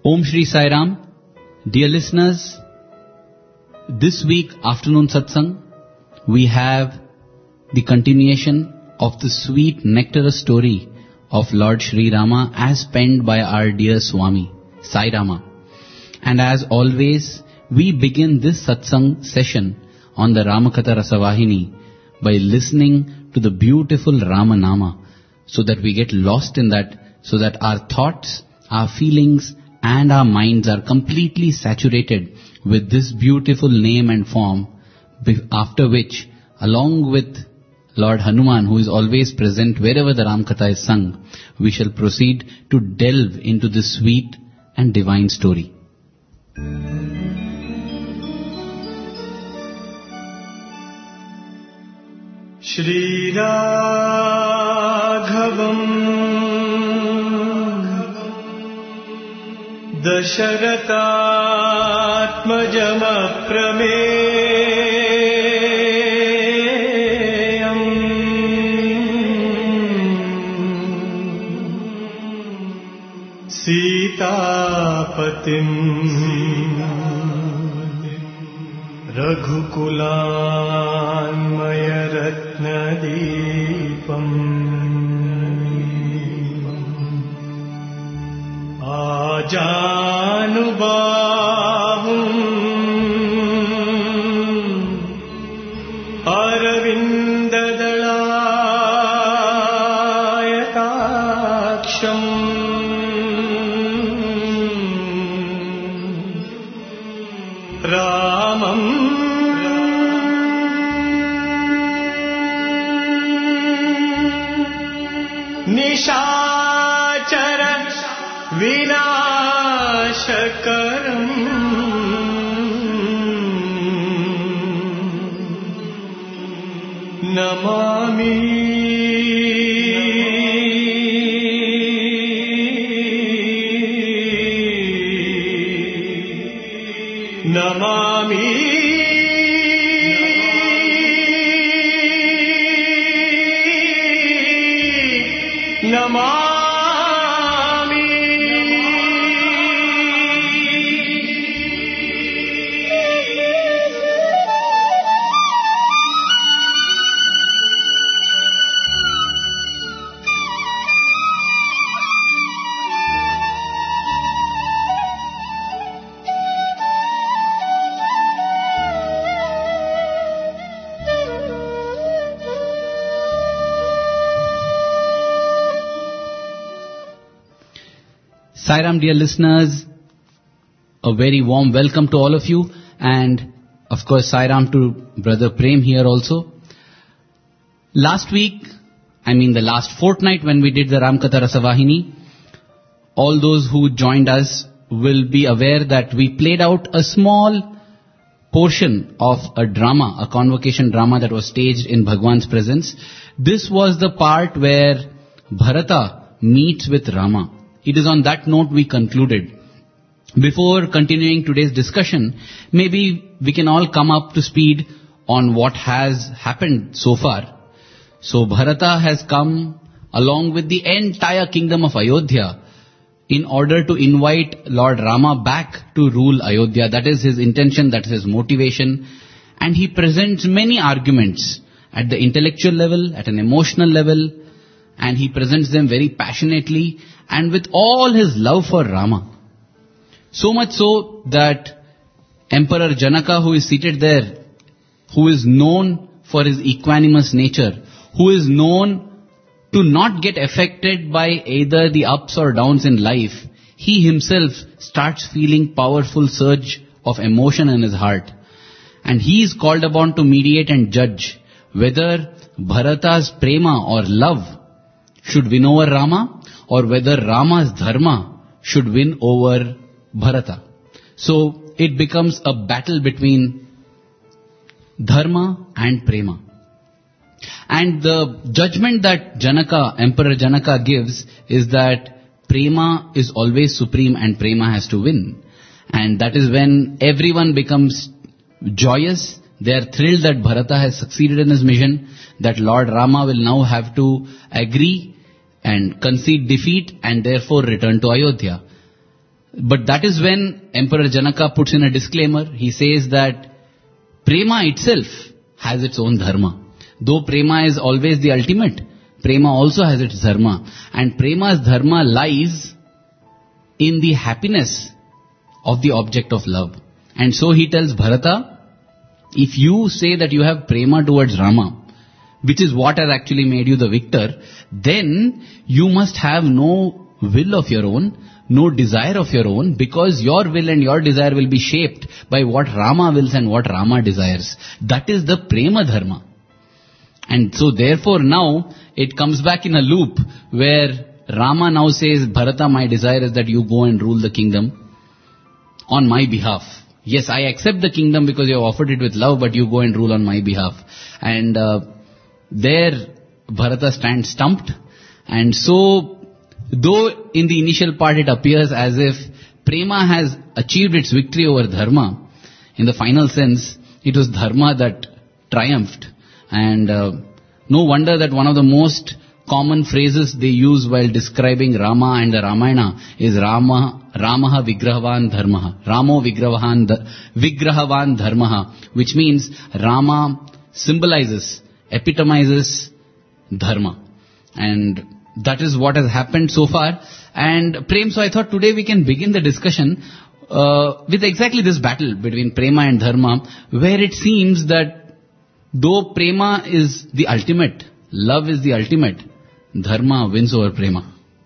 Om Shri Sai Ram. Dear listeners, this week afternoon satsang, we have the continuation of the sweet nectarous story of Lord Shri Rama as penned by our dear Swami, Sai Rama. And as always, we begin this satsang session on the Ramakatha Rasavahini by listening to the beautiful Rama Nama, so that we get lost in that, so that our thoughts, our feelings and our minds are completely saturated with this beautiful name and form, after which, along with Lord Hanuman, who is always present wherever the Ramakatha is sung, we shall proceed to delve into this sweet and divine story. Shri Raghavam Dasharathatmajam Aprameyam Sitapatim Raghukulanmaya Ratnadipam Ajanubahum Arvindadalayakaksham Ramam Nishachara Vinashakaram Namami Namami Namami Sai Ram, dear listeners, a very warm welcome to all of you, and of course Sai Ram to Brother Prem here also. Last week, the last fortnight when we did the Ramakatha Rasavahini, all those who joined us will be aware that we played out a small portion of a drama, a convocation drama that was staged in Bhagwan's presence. This was the part where Bharata meets with Rama. It is on that note we concluded. Before continuing today's discussion, maybe we can all come up to speed on what has happened so far. So Bharata has come along with the entire kingdom of Ayodhya in order to invite Lord Rama back to rule Ayodhya. That is his intention, that is his motivation. And he presents many arguments at the intellectual level, at an emotional level, and he presents them very passionately and with all his love for Rama. So much so that Emperor Janaka, who is seated there, who is known for his equanimous nature, who is known to not get affected by either the ups or downs in life, he himself starts feeling powerful surge of emotion in his heart. And he is called upon to mediate and judge whether Bharata's prema or love should win over Rama, or whether Rama's dharma should win over Bharata. So it becomes a battle between dharma and prema. And the judgment that Emperor Janaka gives is that prema is always supreme and prema has to win. And that is when everyone becomes joyous. They are thrilled that Bharata has succeeded in his mission, that Lord Rama will now have to agree and concede defeat and therefore return to Ayodhya. But that is when Emperor Janaka puts in a disclaimer. He says that prema itself has its own dharma. Though prema is always the ultimate, prema also has its dharma. And prema's dharma lies in the happiness of the object of love. And so he tells Bharata, if you say that you have prema towards Rama, which is what has actually made you the victor, then you must have no will of your own, no desire of your own, because your will and your desire will be shaped by what Rama wills and what Rama desires. That is the prema dharma. And so therefore now it comes back in a loop where Rama now says, Bharata, my desire is that you go and rule the kingdom on my behalf. Yes, I accept the kingdom because you have offered it with love, but you go and rule on my behalf. And there Bharata stands stumped. And so, though in the initial part it appears as if prema has achieved its victory over dharma, in the final sense, it was dharma that triumphed. And no wonder that one of the most common phrases they use while describing Rama and the Ramayana is Ramaha Vigrahavan Dharmaha. Ramo Vigrahavan Dharmaha, which means Rama symbolizes, epitomizes dharma. And that is what has happened so far. And Prem, so I thought today we can begin the discussion with exactly this battle between prema and dharma, where it seems that though prema is the ultimate, love is the ultimate, dharma wins over prema.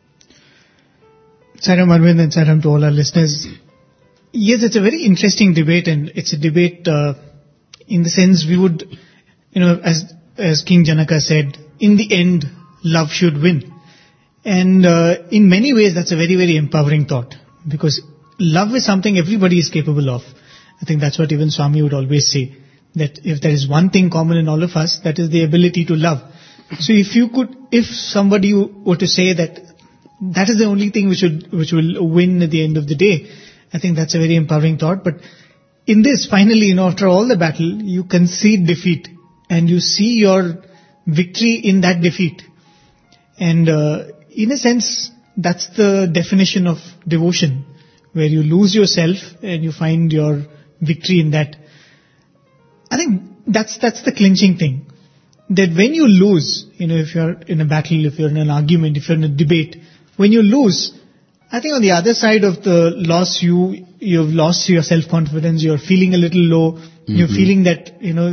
Sairam Arvind and Sairam to all our listeners. Yes, it's a very interesting debate, and it's a debate in the sense we would, as King Janaka said, in the end, love should win. And in many ways, that's a very, very empowering thought, because love is something everybody is capable of. I think that's what even Swami would always say, that if there is one thing common in all of us, that is the ability to love. So if somebody were to say that that is the only thing which will win at the end of the day, I think that's a very empowering thought. But in this, finally, after all the battle, you concede defeat and you see your victory in that defeat. And in a sense, that's the definition of devotion, where you lose yourself and you find your victory in that. I think that's the clinching thing. That when you lose, if you're in a battle, if you're in an argument, if you're in a debate, when you lose, I think on the other side of the loss, you've lost your self-confidence, you're feeling a little low, you're feeling that,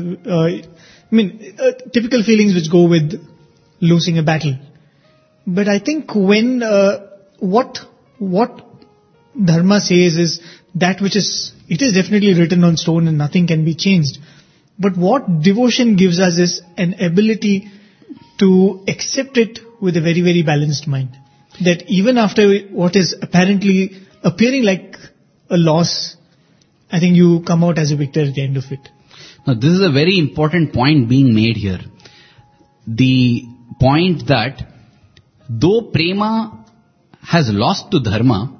typical feelings which go with losing a battle. But I think when, what Dharma says is that which it is definitely written on stone and nothing can be changed. But what devotion gives us is an ability to accept it with a very, very balanced mind. That even after what is apparently appearing like a loss, I think you come out as a victor at the end of it. Now, this is a very important point being made here. The point that though prema has lost to dharma,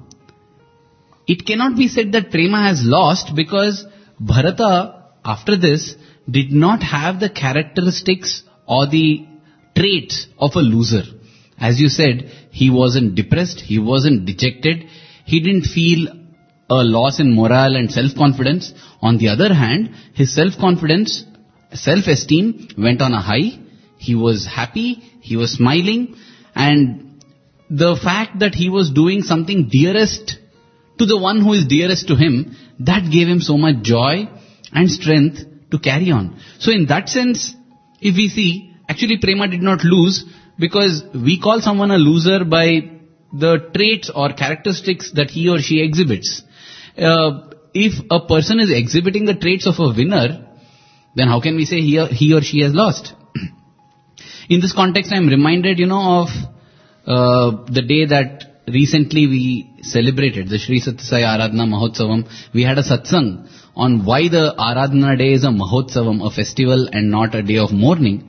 it cannot be said that prema has lost, because Bharata, after this, did not have the characteristics or the traits of a loser. As you said, he wasn't depressed, he wasn't dejected, he didn't feel a loss in morale and self-confidence. On the other hand, his self-confidence, self-esteem went on a high. He was happy, he was smiling, and the fact that he was doing something dearest to the one who is dearest to him, that gave him so much joy and strength to carry on. So in that sense, if we see, actually prema did not lose, because we call someone a loser by the traits or characteristics that he or she exhibits. If a person is exhibiting the traits of a winner, then how can we say he or she has lost? In this context, I am reminded, of the day that recently we celebrated, the Sri Sathya Sai Aradhana Mahotsavam. We had a satsang on why the Aradhana day is a Mahotsavam, a festival and not a day of mourning.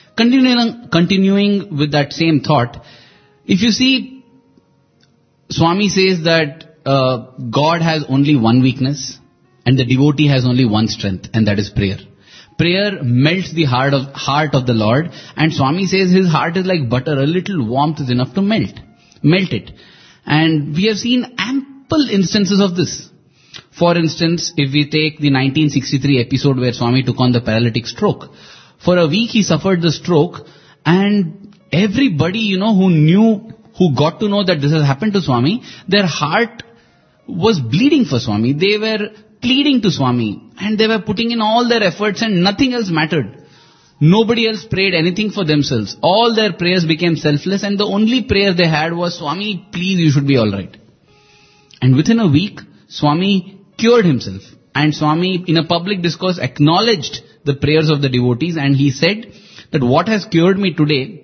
Continuing with that same thought, if you see, Swami says that God has only one weakness and the devotee has only one strength, and that is prayer. Prayer melts the heart of the Lord, and Swami says his heart is like butter, a little warmth is enough to melt it. And we have seen multiple instances of this. For instance, if we take the 1963 episode where Swami took on the paralytic stroke, for a week he suffered the stroke, and everybody, who got to know that this has happened to Swami, their heart was bleeding for Swami. They were pleading to Swami, and they were putting in all their efforts, and nothing else mattered. Nobody else prayed anything for themselves. All their prayers became selfless, and the only prayer they had was, Swami, please, you should be alright. And within a week, Swami cured himself. And Swami, in a public discourse, acknowledged the prayers of the devotees, and he said that what has cured me today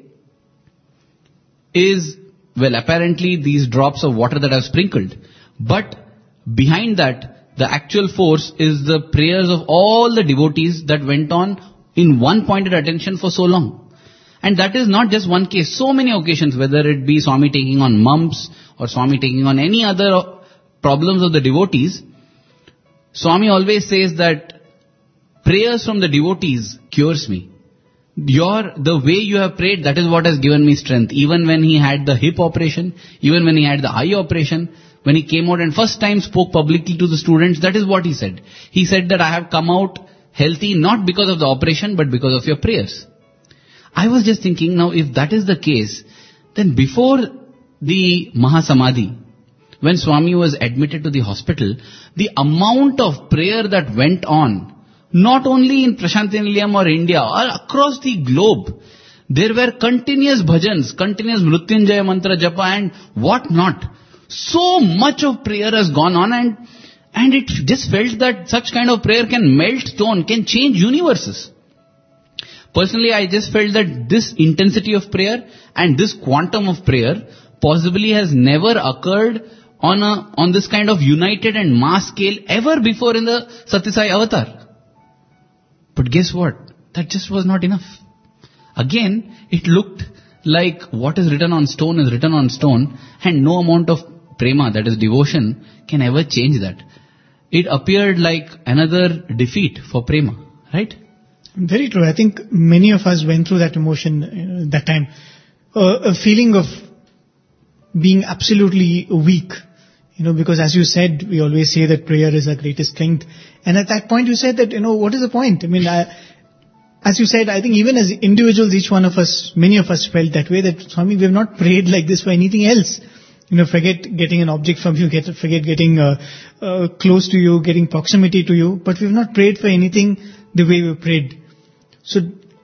is, well, apparently these drops of water that I've sprinkled. But behind that, the actual force is the prayers of all the devotees that went on in one pointed attention for so long. And that is not just one case. So many occasions, whether it be Swami taking on mumps or Swami taking on any other problems of the devotees, Swami always says that prayers from the devotees cures me. The way you have prayed, that is what has given me strength. Even when he had the hip operation, even when he had the eye operation, when he came out and first time spoke publicly to the students, that is what he said. He said that I have come out healthy not because of the operation, but because of your prayers. I was just thinking, now if that is the case, then before the Mahasamadhi, when Swami was admitted to the hospital, the amount of prayer that went on, not only in Prasanthi Nilayam or India, or across the globe, there were continuous bhajans, continuous Mrityunjaya mantra japa and what not. So much of prayer has gone on, and it just felt that such kind of prayer can melt stone, can change universes. Personally, I just felt that this intensity of prayer and this quantum of prayer possibly has never occurred on this kind of united and mass scale ever before in the Satyasai avatar. But guess what? That just was not enough. Again, it looked like what is written on stone is written on stone, and no amount of prema, that is devotion, can ever change that. It appeared like another defeat for prema, right? Very true. I think many of us went through that emotion that time. A feeling of being absolutely weak. Because as you said, we always say that prayer is our greatest strength. And at that point you said that, what is the point? As you said, I think even as individuals, each one of us, many of us felt that way, that Swami, we have not prayed like this for anything else. Forget getting an object from you, forget getting close to you, getting proximity to you, but we've not prayed for anything the way we prayed. So,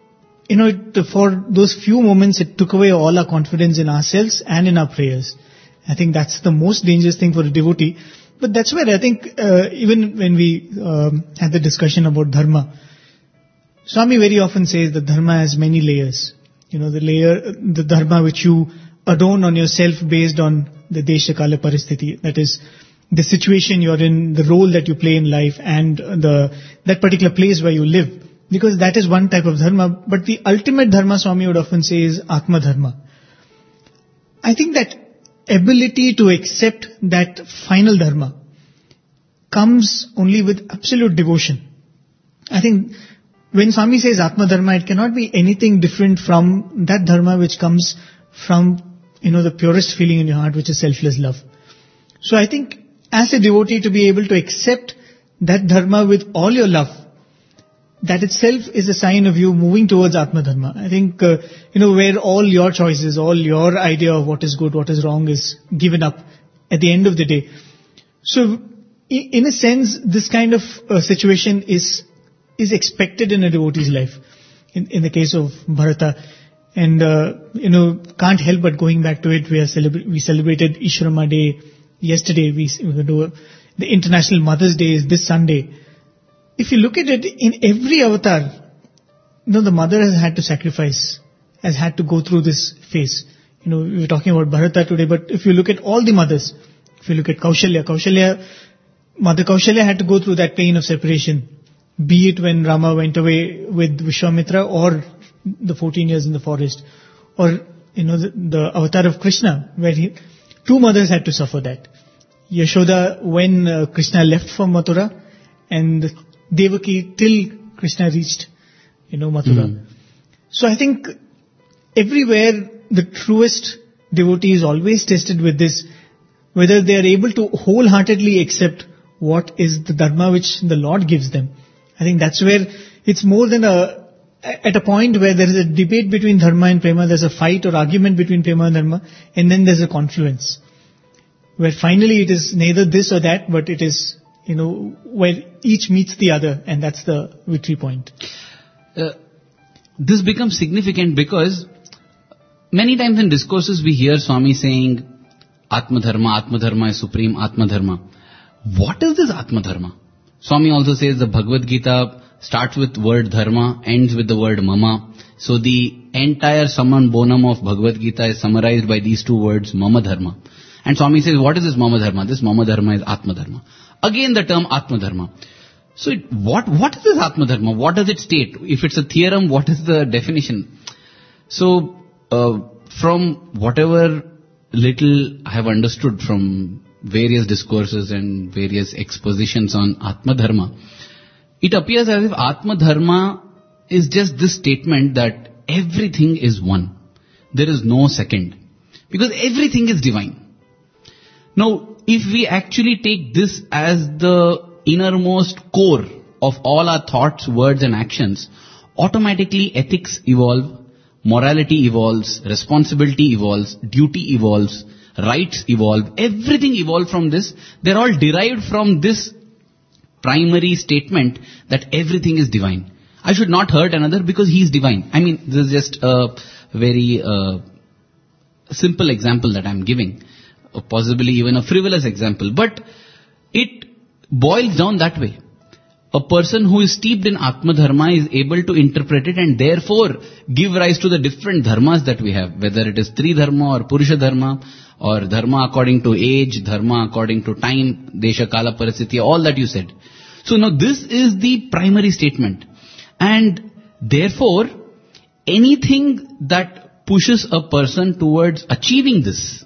for those few moments, it took away all our confidence in ourselves and in our prayers. I think that's the most dangerous thing for a devotee. But that's where I think, even when we had the discussion about dharma, Swami very often says that dharma has many layers. The dharma which you adorn on yourself based on the desha kala paristhiti, that is the situation you're in, the role that you play in life, and that particular place where you live. Because that is one type of dharma, but the ultimate dharma, Swami would often say, is atma dharma. I think that ability to accept that final dharma comes only with absolute devotion. I think when Swami says atma dharma, it cannot be anything different from that dharma which comes from the purest feeling in your heart, which is selfless love. So I think as a devotee, to be able to accept that dharma with all your love, that itself is a sign of you moving towards atma dharma. I think, where all your choices, all your idea of what is good, what is wrong is given up at the end of the day. So in a sense, this kind of situation is expected in a devotee's life. In the case of Bharata. And, can't help but going back to it, we celebrated Ishwarama Day yesterday. The International Mother's Day is this Sunday. If you look at it, in every avatar, the mother has had to sacrifice, has had to go through this phase. We were talking about Bharata today, but if you look at all the mothers, if you look at Mother Kaushalya had to go through that pain of separation, be it when Rama went away with Vishwamitra or the 14 years in the forest, or the avatar of Krishna, where two mothers had to suffer that. Yashoda when Krishna left for Mathura, and Devaki till Krishna reached Mathura. So I think everywhere the truest devotee is always tested with this, whether they are able to wholeheartedly accept what is the dharma which the Lord gives them. I think that's where it's more than at a point where there is a debate between dharma and prema, there's a fight or argument between prema and dharma, and then there's a confluence. Where finally it is neither this or that, but it is, where each meets the other, and that's the victory point. This becomes significant because many times in discourses we hear Swami saying, Atma Dharma is supreme, Atma Dharma. What is this Atma Dharma? Swami also says the Bhagavad Gita starts with word dharma, ends with the word mama. So the entire summum bonum of Bhagavad Gita is summarized by these two words, mama dharma. And Swami says, what is this mama dharma? This mama dharma is Atma Dharma. Again the term Atma Dharma. So what is this Atma Dharma? What does it state? If it's a theorem, what is the definition? So from whatever little I have understood from various discourses and various expositions on Atma Dharma, it appears as if Atma Dharma is just this statement that everything is one. There is no second. Because everything is divine. Now, if we actually take this as the innermost core of all our thoughts, words and actions, automatically ethics evolve, morality evolves, responsibility evolves, duty evolves, rights evolve, everything evolves from this. They're all derived from this primary statement that everything is divine. I should not hurt another because he is divine. I mean, this is just a very simple example that I'm giving, possibly even a frivolous example, but it boils down that way. A person who is steeped in Atma Dharma is able to interpret it and therefore give rise to the different dharmas that we have, whether it is Tri Dharma or Purusha Dharma, or Dharma according to age, Dharma according to time, Desha, Kala, Parasthiti, all that you said. So now this is the primary statement. And therefore, anything that pushes a person towards achieving this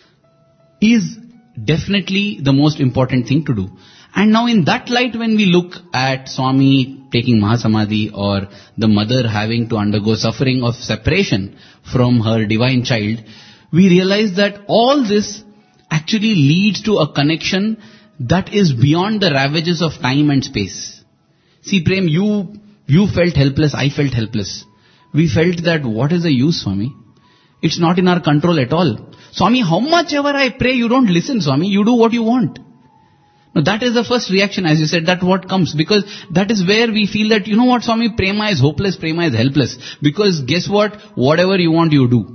is definitely the most important thing to do. And now in that light, when we look at Swami taking Mahasamadhi or the mother having to undergo suffering of separation from her divine child, we realize that all this actually leads to a connection that is beyond the ravages of time and space. See, Prem, you felt helpless, I felt helpless. We felt that what is the use, Swami? It's not in our control at all. Swami, how much ever I pray, you don't listen, Swami. You do what you want. Now that is the first reaction, as you said, that what comes. Because that is where we feel that, you know what, Swami, prema is hopeless, prema is helpless. Because guess what? Whatever you want, you do.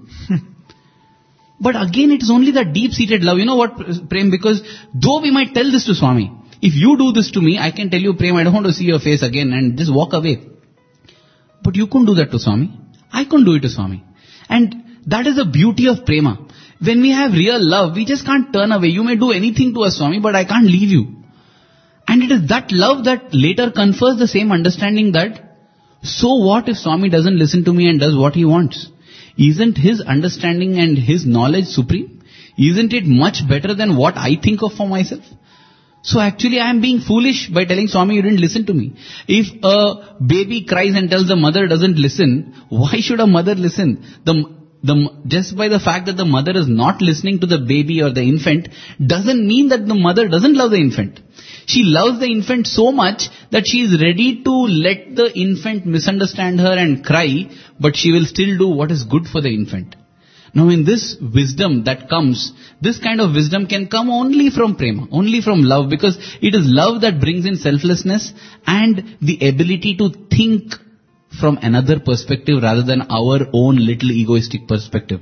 But again, it is only that deep-seated love. You know what, Prem? Because though we might tell this to Swami, if you do this to me, I can tell you, Prem, I don't want to see your face again and just walk away. But you couldn't do that to Swami. I couldn't do it to Swami. And that is the beauty of prema. When we have real love, we just can't turn away. You may do anything to us, Swami, but I can't leave you. And it is that love that later confers the same understanding that, so what if Swami doesn't listen to me and does what he wants? Isn't his understanding and his knowledge supreme? Isn't it much better than what I think of for myself? So actually I am being foolish by telling Swami you didn't listen to me. If a baby cries and tells the mother doesn't listen, why should a mother listen? Just by the fact that the mother is not listening to the baby or the infant doesn't mean that the mother doesn't love the infant. She loves the infant so much that she is ready to let the infant misunderstand her and cry, but she will still do what is good for the infant. Now in this wisdom that comes, this kind of wisdom can come only from prema, only from love, because it is love that brings in selflessness and the ability to think from another perspective rather than our own little egoistic perspective.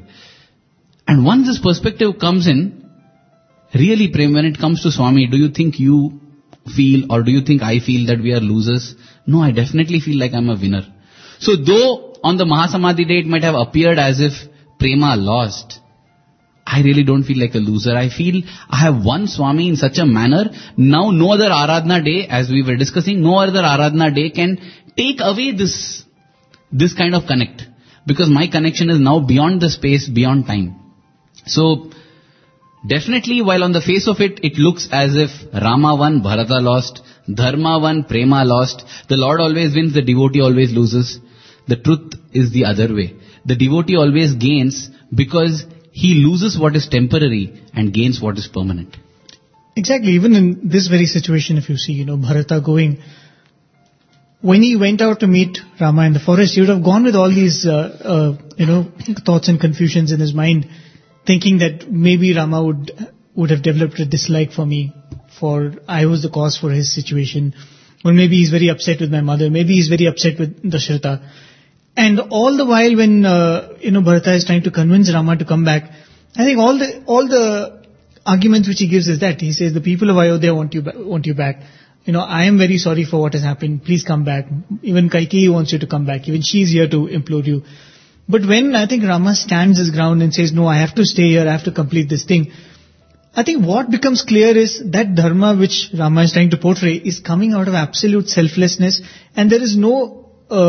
And once this perspective comes in, really Prem, when it comes to Swami, do you think you feel or do you think I feel that we are losers? No, I definitely feel like I'm a winner. So though on the Mahasamadhi day it might have appeared as if prema lost, I really don't feel like a loser. I feel I have won Swami in such a manner. Now no other Aradhana day, as we were discussing, no other Aradhana day can take away this kind of connect. Because my connection is now beyond the space, beyond time. So definitely while on the face of it, it looks as if Rama won, Bharata lost, Dharma won, Prema lost. The Lord always wins, the devotee always loses. The truth is the other way. The devotee always gains because he loses what is temporary and gains what is permanent. Exactly. Even in this very situation, if you see, Bharata going, when he went out to meet Rama in the forest, he would have gone with all these, thoughts and confusions in his mind, thinking that maybe Rama would have developed a dislike for me, for I was the cause for his situation, or maybe he's very upset with my mother, maybe he's very upset with Dasharatha. And all the while when, Bharata is trying to convince Rama to come back, I think all the arguments which he gives is that he says, the people of Ayodhya want you back. I am very sorry for what has happened. Please come back. Even Kaikeyi wants you to come back. Even she is here to implore you. But when I think Rama stands his ground and says, no, I have to stay here, I have to complete this thing, I think what becomes clear is that dharma which Rama is trying to portray is coming out of absolute selflessness, and there is no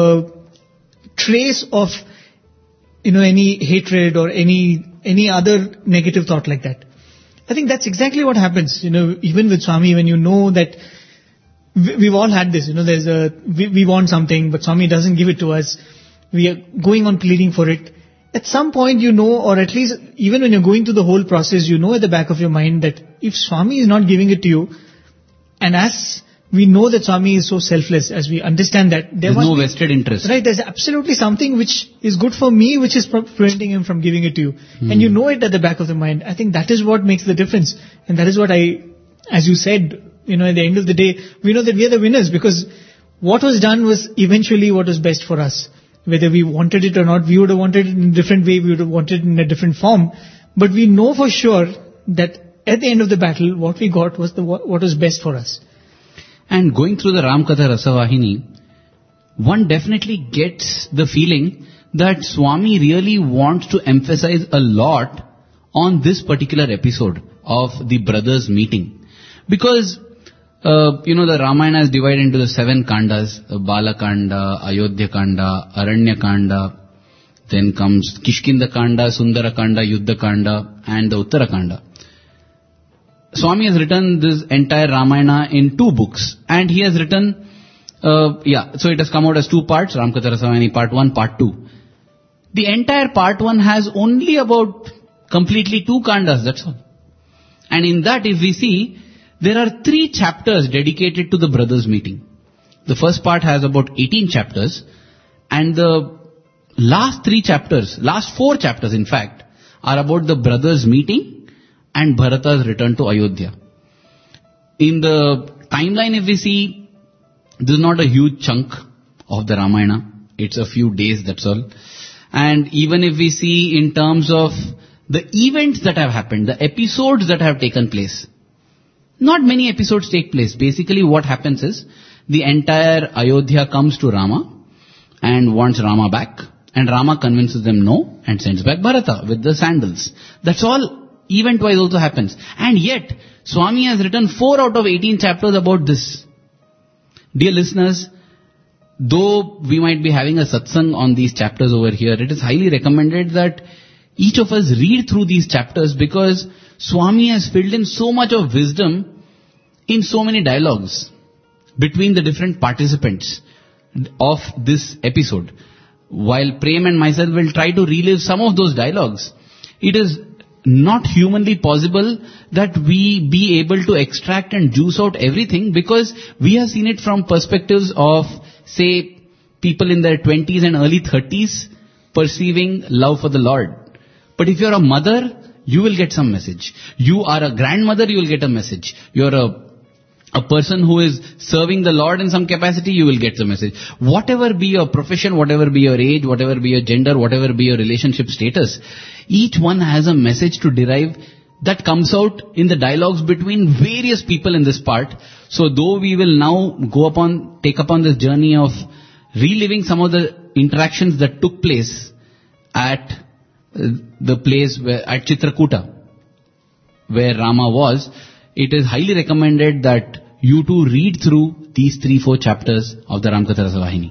trace of any hatred or any other negative thought like that. I think that's exactly what happens. Even with Swami, when that we've all had this. We want something, but Swami doesn't give it to us. We are going on pleading for it. At some point, or at least even when you're going through the whole process, at the back of your mind that if Swami is not giving it to you, and as we know that Swami is so selfless, as we understand that, there's no vested interest. Right, there's absolutely something which is good for me, which is preventing him from giving it to you. And you know it at the back of the mind. I think that is what makes the difference. And that is what as you said, at the end of the day, we know that we are the winners, because what was done was eventually what was best for us. Whether we wanted it or not, we would have wanted it in a different way, we would have wanted it in a different form. But we know for sure that at the end of the battle, what we got was what was best for us. And going through the Ramkatha Rasavahini, one definitely gets the feeling that Swami really wants to emphasize a lot on this particular episode of the brothers meeting. Because, the Ramayana is divided into the 7 kandas, Bala Kanda, Ayodhya Kanda, Aranya Kanda, then comes Kishkinda Kanda, Sundara Kanda, Yuddha Kanda, and the Uttara Kanda. Swami has written this entire Ramayana in 2 books, and he has written, so it has come out as 2 parts, Ramkatha Rasavahini Part 1, Part 2. The entire Part 1 has only about completely 2 kandas, that's all. And in that, if we see, there are 3 chapters dedicated to the brothers meeting. The first part has about 18 chapters, and the last 4 chapters in fact, are about the brothers meeting and Bharata's return to Ayodhya. In the timeline, if we see, this is not a huge chunk of the Ramayana. It's a few days, that's all. And even if we see in terms of the events that have happened, the episodes that have taken place, not many episodes take place. Basically what happens is, the entire Ayodhya comes to Rama and wants Rama back, and Rama convinces them no and sends back Bharata with the sandals. That's all event-wise also happens. And yet, Swami has written 4 out of 18 chapters about this. Dear listeners, though we might be having a satsang on these chapters over here, it is highly recommended that each of us read through these chapters, because Swami has filled in so much of wisdom in so many dialogues between the different participants of this episode. While Prem and myself will try to relive some of those dialogues, it is not humanly possible that we be able to extract and juice out everything, because we have seen it from perspectives of, say, people in their 20s and early 30s perceiving love for the Lord. But if you're a mother, you will get some message. You are a grandmother, you will get a message. You're a person who is serving the Lord in some capacity, you will get the message. Whatever be your profession, whatever be your age, whatever be your gender, whatever be your relationship status, each one has a message to derive that comes out in the dialogues between various people in this part. So though we will now take upon this journey of reliving some of the interactions that took place at the place at Chitrakuta, where Rama was, it is highly recommended that you too read through these 3-4 chapters of the Ramkatha Rasavahini.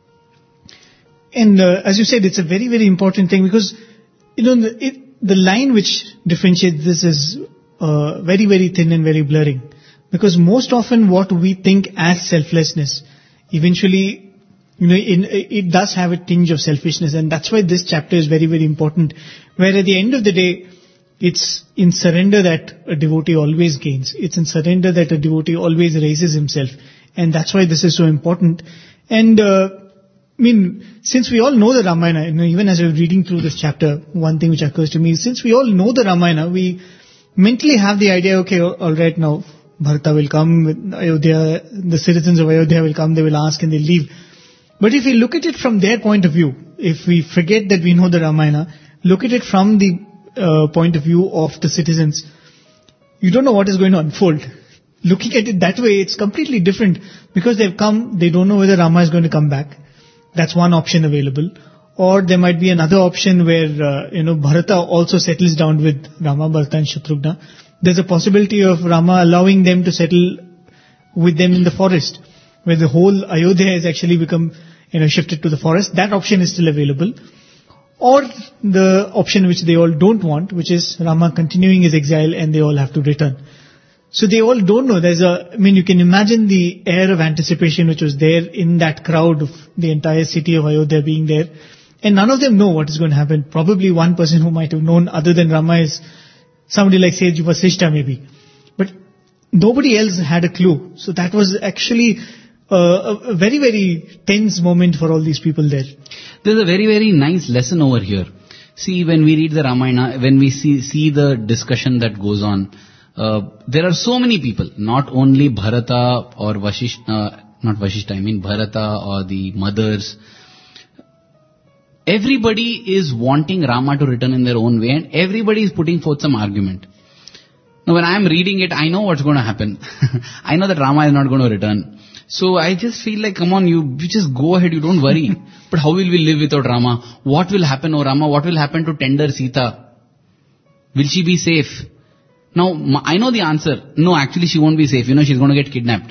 And as you said, it's a very, very important thing, because the line which differentiates this is very, very thin and very blurring. Because most often what we think as selflessness, eventually it does have a tinge of selfishness, and that's why this chapter is very, very important. Where at the end of the day, it's in surrender that a devotee always gains. It's in surrender that a devotee always raises himself, and that's why this is so important. And since we all know the Ramayana, even as we're reading through this chapter, one thing which occurs to me is, since we all know the Ramayana, we mentally have the idea, okay, all right, now Bharata will come, Ayodhya, the citizens of Ayodhya will come, they will ask and they'll leave. But if we look at it from their point of view, if we forget that we know the Ramayana, look at it from the point of view of the citizens, you don't know what is going to unfold. Looking at it that way, it's completely different, because they've come, they don't know whether Rama is going to come back. That's one option available. Or there might be another option where, Bharata also settles down with Rama, Bharata and Shatrughna. There's a possibility of Rama allowing them to settle with them in the forest, where the whole Ayodhya has actually become, shifted to the forest. That option is still available. Or the option which they all don't want, which is Rama continuing his exile and they all have to return. So they all don't know. You can imagine the air of anticipation which was there in that crowd of the entire city of Ayodhya being there. And none of them know what is going to happen. Probably one person who might have known other than Rama is somebody like Sage Vasishta maybe. But nobody else had a clue. So that was actually a very, very tense moment for all these people there. There's a very, very nice lesson over here. See, when we read the Ramayana, when we see the discussion that goes on, there are so many people, not only Bharata or Bharata or the mothers. Everybody is wanting Rama to return in their own way, and everybody is putting forth some argument. Now when I am reading it, I know what's going to happen. I know that Rama is not going to return. So I just feel like, come on, you just go ahead, you don't worry. But how will we live without Rama? What will happen, oh Rama? What will happen to tender Sita? Will she be safe? Now, I know the answer. No, actually she won't be safe. She's going to get kidnapped.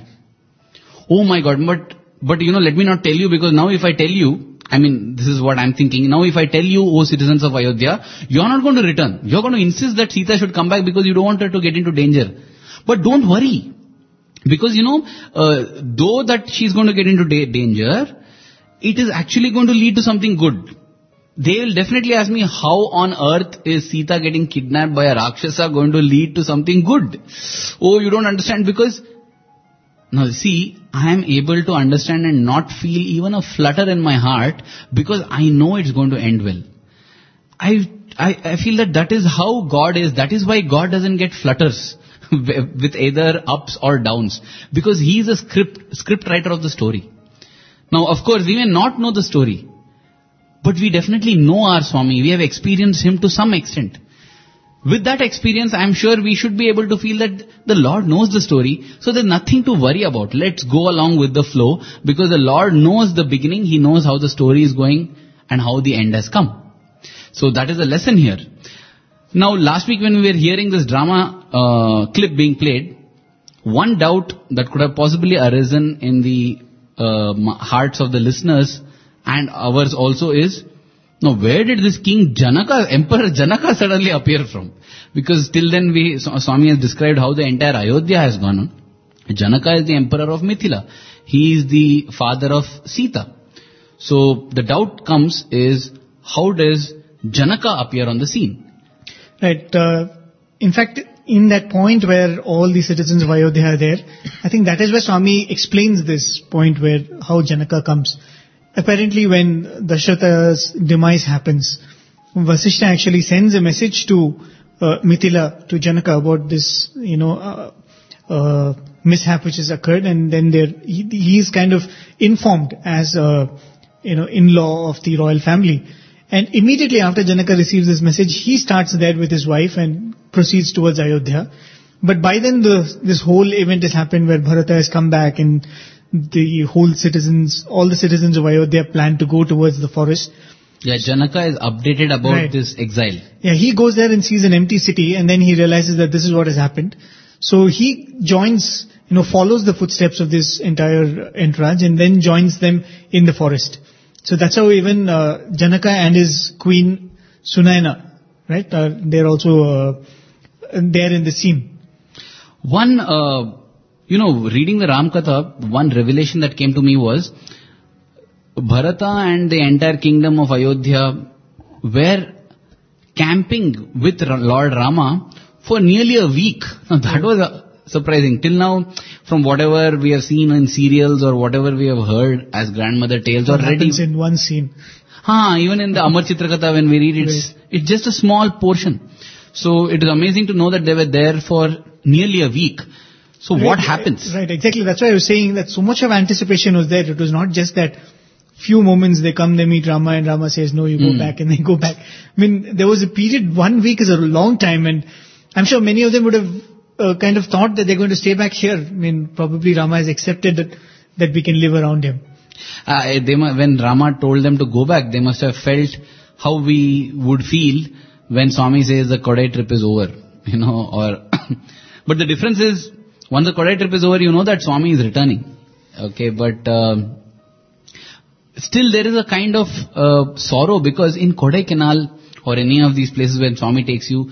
Oh my God, but let me not tell you, because now if I tell you, this is what I'm thinking. Now if I tell you, oh citizens of Ayodhya, you're not going to return. You're going to insist that Sita should come back because you don't want her to get into danger. But don't worry. Because, though that she's going to get into danger, it is actually going to lead to something good. They will definitely ask me, how on earth is Sita getting kidnapped by a Rakshasa going to lead to something good? Oh, you don't understand, because, now see, I am able to understand and not feel even a flutter in my heart, because I know it's going to end well. I feel that is how God is. That is why God doesn't get flutters with either ups or downs, because He is a script writer of the story. Now, of course, we may not know the story, but we definitely know our Swami. We have experienced Him to some extent. With that experience, I am sure we should be able to feel that the Lord knows the story, so there's nothing to worry about. Let's go along with the flow, because the Lord knows the beginning, He knows how the story is going and how the end has come. So that is a lesson here. Now, last week when we were hearing this drama clip being played, one doubt that could have possibly arisen in the hearts of the listeners and ours also is, now where did this King Janaka, Emperor Janaka suddenly appear from? Because till then Swami has described how the entire Ayodhya has gone on. Janaka is the emperor of Mithila. He is the father of Sita. So the doubt comes is, how does Janaka appear on the scene? Right. In fact, in that point where all the citizens of Ayodhya are there, I think that is where Swami explains this point where how Janaka comes. Apparently when Dasharatha's demise happens, Vasishta actually sends a message to Mithila, to Janaka, about this, mishap which has occurred, and then he is kind of informed as in-law of the royal family. And immediately after Janaka receives this message, he starts there with his wife and proceeds towards Ayodhya. But by then this whole event has happened where Bharata has come back, and all the citizens of Ayodhya plan to go towards the forest. Yeah, Janaka is updated about this exile. Yeah, he goes there and sees an empty city, and then he realizes that this is what has happened. So he joins, follows the footsteps of this entire entourage and then joins them in the forest. So that's how even Janaka and his queen Sunayana, right, they're also there in the scene. One, reading the Ram Katha, one revelation that came to me was, Bharata and the entire kingdom of Ayodhya were camping with Lord Rama for nearly a week. Now that was surprising. Till now, from whatever we have seen in serials or whatever we have heard as grandmother tales What already. happens in one scene. Even in the Amar Chitrakatha when we read it's just a small portion. So it is amazing to know that they were there for nearly a week. So what happens? Right, exactly. That's why I was saying that so much of anticipation was there. It was not just that few moments they come, they meet Rama and Rama says, no, you go back, and they go back. I mean, there was a period, 1 week is a long time, and I'm sure many of them would have kind of thought that they're going to stay back here. I mean, probably Rama has accepted that we can live around him. When Rama told them to go back, they must have felt how we would feel when Swami says the Kodai trip is over, or but the difference is, once the Kodai trip is over, you know that Swami is returning. Okay, but still there is a kind of sorrow, because in Kodaikanal or any of these places when Swami takes you,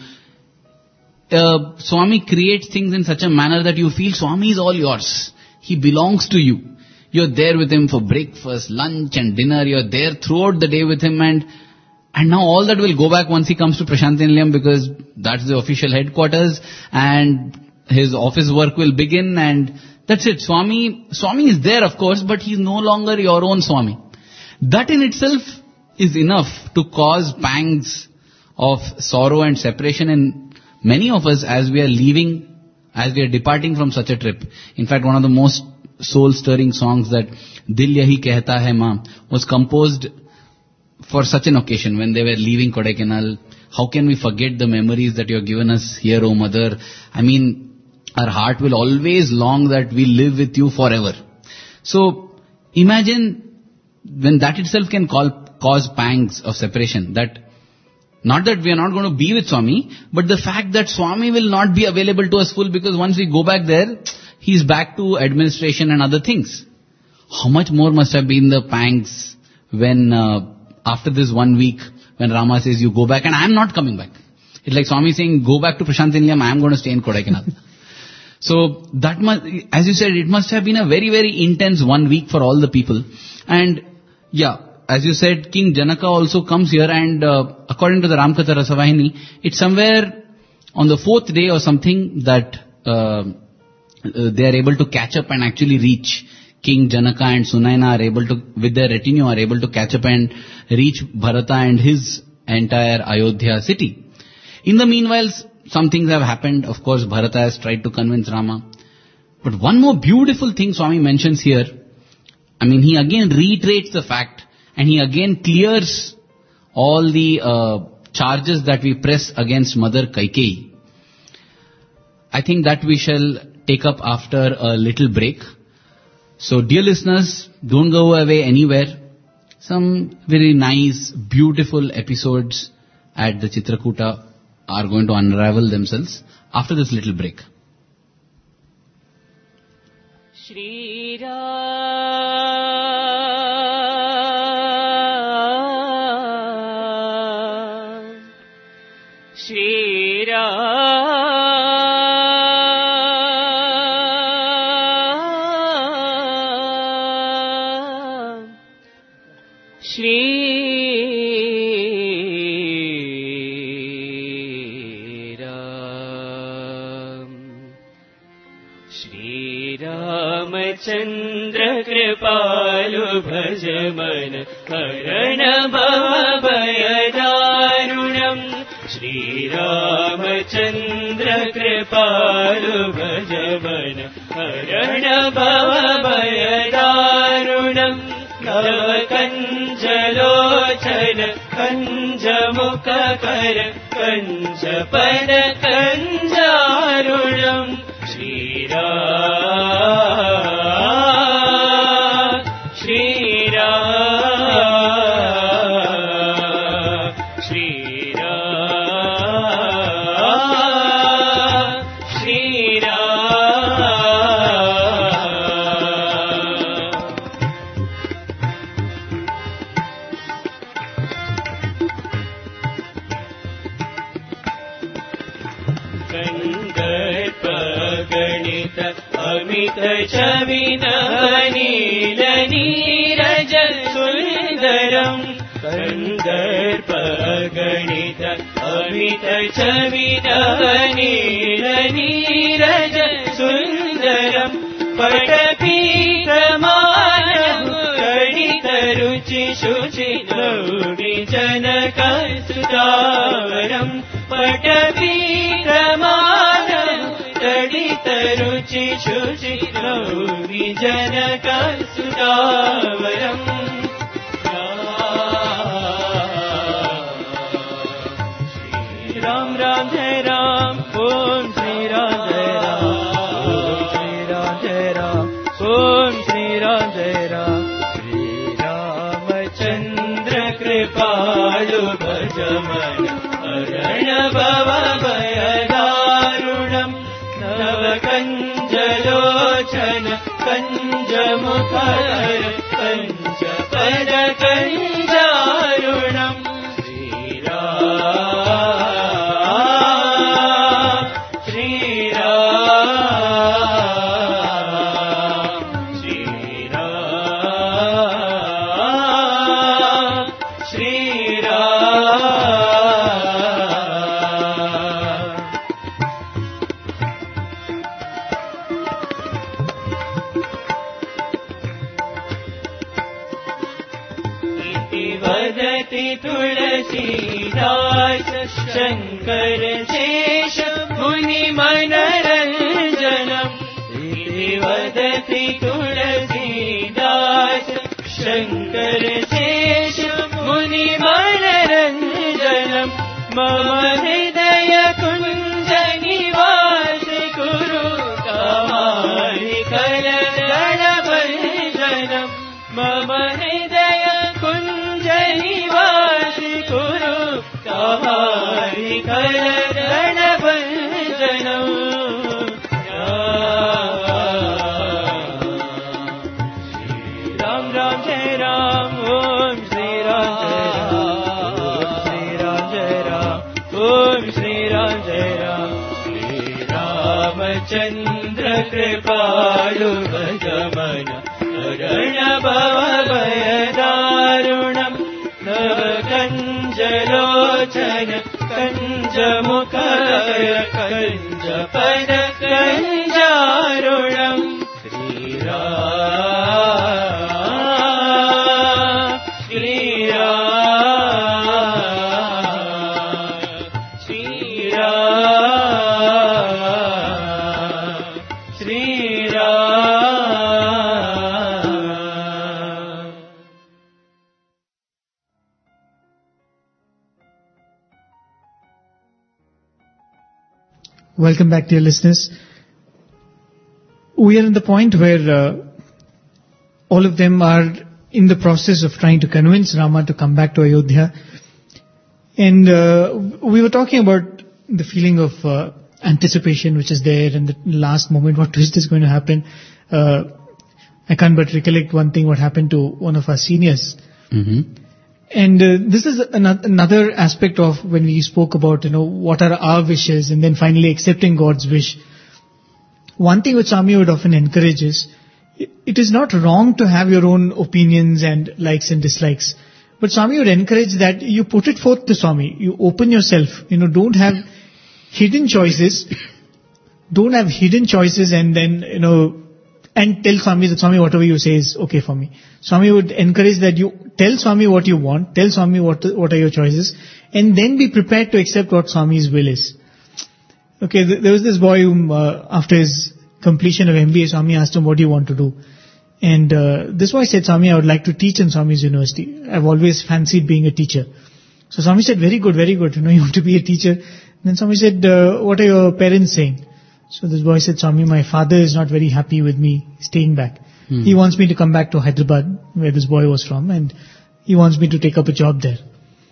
Swami creates things in such a manner that you feel Swami is all yours. He belongs to you. You're there with him for breakfast, lunch and dinner. You're there throughout the day with him, and now all that will go back once he comes to Prasanthi Nilayam, because that's the official headquarters and his office work will begin, and that's it. Swami is there, of course, but he's no longer your own Swami. That in itself is enough to cause pangs of sorrow and separation in many of us as we are departing from such a trip. In fact, one of the most soul-stirring songs, that Dil Yahi Kehta Hai Maa, was composed for such an occasion when they were leaving Kodaikanal. How can we forget the memories that you have given us here, O Mother? I mean, our heart will always long that we live with you forever. So imagine when that itself can cause pangs of separation. That not that we are not going to be with Swami, but the fact that Swami will not be available to us full, because once we go back there, he's back to administration and other things. How much more must have been the pangs when after this 1 week, when Rama says you go back and I am not coming back. It's like Swami saying, go back to Prasanthi Nilayam, I am going to stay in Kodaikanal. So that must, as you said, it must have been a very, very intense 1 week for all the people. And as you said, King Janaka also comes here, and according to the Ramakatha Rasavahini, it's somewhere on the 4th day or something that they are able to catch up and actually reach. King Janaka and Sunaina are able to, with their retinue, are able to catch up and reach Bharata and his entire Ayodhya city. In the meanwhile, some things have happened. Of course, Bharata has tried to convince Rama. But one more beautiful thing Swami mentions here, he again reiterates the fact, and he again clears all the charges that we press against Mother Kaikeyi. I think that we shall take up after a little break. So dear listeners, don't go away anywhere. Some very nice, beautiful episodes at the Chitrakuta are going to unravel themselves after this little break. Shri Ram, Shri Ram, Shri Ramachandra Kripalu Bhajamana Karana Bhava Bhayadarunam Shri Ramachandra Kripalu Bhajamana Karana Bhava Bhayadarunam Nava Kanjalochana Kanjamukha Kara Kanjapada Kanjarunam Shri Ram, Shri Ram, Shri Ram, Shri Ram. Gandharpa Ganita Amit छविन नील नीरज सुन्दरम् कन्दर्प गणित अमित छविन नील नीरज सुन्दरम् पटपीठमानम् गणित रुचि शुचि गौरी जनक सुतावरम् पटपीठमानम् गणित रुचि शुचि गौरी जनक सुतावरम् राम राम जय राम ओम श्री राम जय राम ओम श्री राम जय राम श्री रामचंद्र कृपालु भजमन अरण भव भय दारुणम् नव कंजलोचन कंज मुखर कंज पद कंजारुणम् शंकर शेष मुनि मनरंजनम् इति वदति तुलसीदास शंकर शेष मुनि मनरंजनम् मम हृदय कुंज निवास कुरु कामारि कलदल भंजनम् मम हृदय कुंज निवास कुरु कामारि कलदल भंजनम् राम राम जय राम ओम श्री राम जय राम ओम श्री राम जय राम श्री रामचंद्र कृपालु भजमन अरण भव भय दारुणम् नव कंजलोचन कंज मुखर कंज पद कंजारुणम् Shri Welcome back, dear listeners. We are in the point where all of them are in the process of trying to convince Rama to come back to Ayodhya. And we were talking about the feeling of anticipation which is there in the last moment, what twist is going to happen. I can't but recollect one thing what happened to one of our seniors. Mm-hmm. And this is another aspect of when we spoke about, what are our wishes and then finally accepting God's wish. One thing which Swami would often encourage is, it is not wrong to have your own opinions and likes and dislikes. But Swami would encourage that you put it forth to Swami. You open yourself. Don't have hidden choices. Don't have hidden choices and then, and tell Swami that Swami, whatever you say is okay for me. Swami would encourage that you tell Swami what you want, tell Swami what are your choices, and then be prepared to accept what Swami's will is. Okay, there was this boy whom, after his completion of MBA, Swami asked him, what do you want to do? And this boy said, Swami, I would like to teach in Swami's university. I've always fancied being a teacher. So Swami said, very good, you want to be a teacher. And then Swami said, what are your parents saying? So this boy said, Swami, my father is not very happy with me staying back. He wants me to come back to Hyderabad, where this boy was from, and he wants me to take up a job there.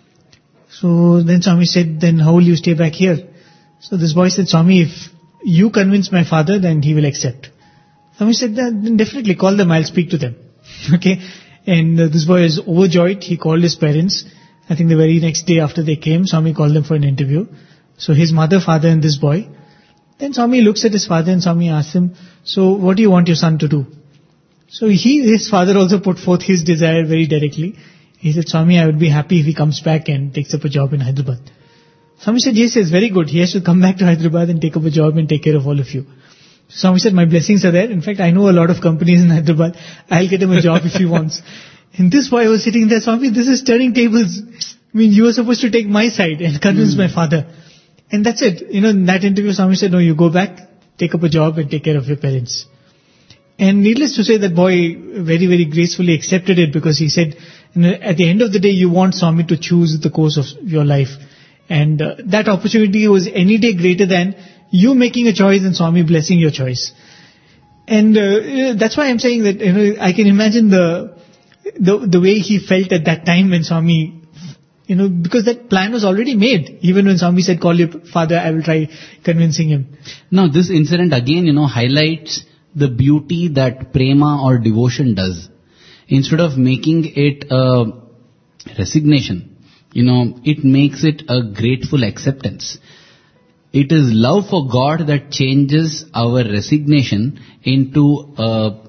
So then Swami said, then how will you stay back here? So this boy said, Swami, if you convince my father, then he will accept. Swami said, then definitely call them, I'll speak to them. Okay. And this boy is overjoyed. He called his parents. I think the very next day after they came, Swami called them for an interview. So his mother, father and this boy. Then Swami looks at his father and Swami asks him, so what do you want your son to do? So his father also put forth his desire very directly. He said, Swami, I would be happy if he comes back and takes up a job in Hyderabad. Swami said, yes, very good. He has to come back to Hyderabad and take up a job and take care of all of you. Swami said, my blessings are there. In fact, I know a lot of companies in Hyderabad. I'll get him a job if he wants. And this boy was sitting there, Swami, this is turning tables. I mean, you were supposed to take my side and convince my father. And that's it. In that interview, Swami said, no, you go back, take up a job and take care of your parents. And needless to say, that boy very, very gracefully accepted it, because he said, at the end of the day, you want Swami to choose the course of your life. And that opportunity was any day greater than you making a choice and Swami blessing your choice. And that's why I'm saying that, I can imagine the way he felt at that time when Swami, because that plan was already made. Even when Swami said, call your father, I will try convincing him. Now this incident again, highlights the beauty that prema or devotion does. Instead of making it a resignation, it makes it a grateful acceptance. It is love for God that changes our resignation into an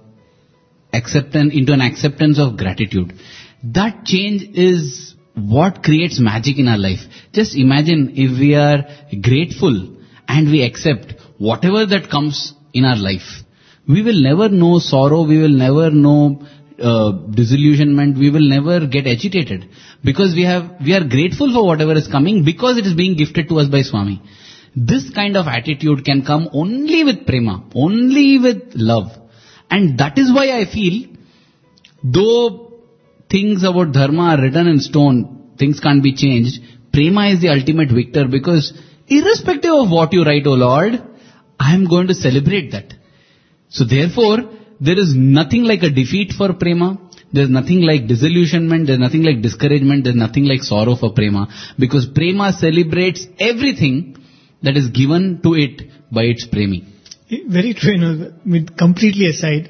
acceptance of gratitude. That change is what creates magic in our life. Just imagine if we are grateful and we accept whatever that comes in our life. We will never know sorrow, we will never know disillusionment, we will never get agitated, because we are grateful for whatever is coming, because it is being gifted to us by Swami. This kind of attitude can come only with prema, only with love. And that is why I feel, though things about dharma are written in stone, things can't be changed, prema is the ultimate victor, because irrespective of what you write, O Lord, I am going to celebrate that. So therefore, there is nothing like a defeat for prema, there is nothing like disillusionment, there is nothing like discouragement, there is nothing like sorrow for prema, because prema celebrates everything that is given to it by its premi. Very true. Completely aside,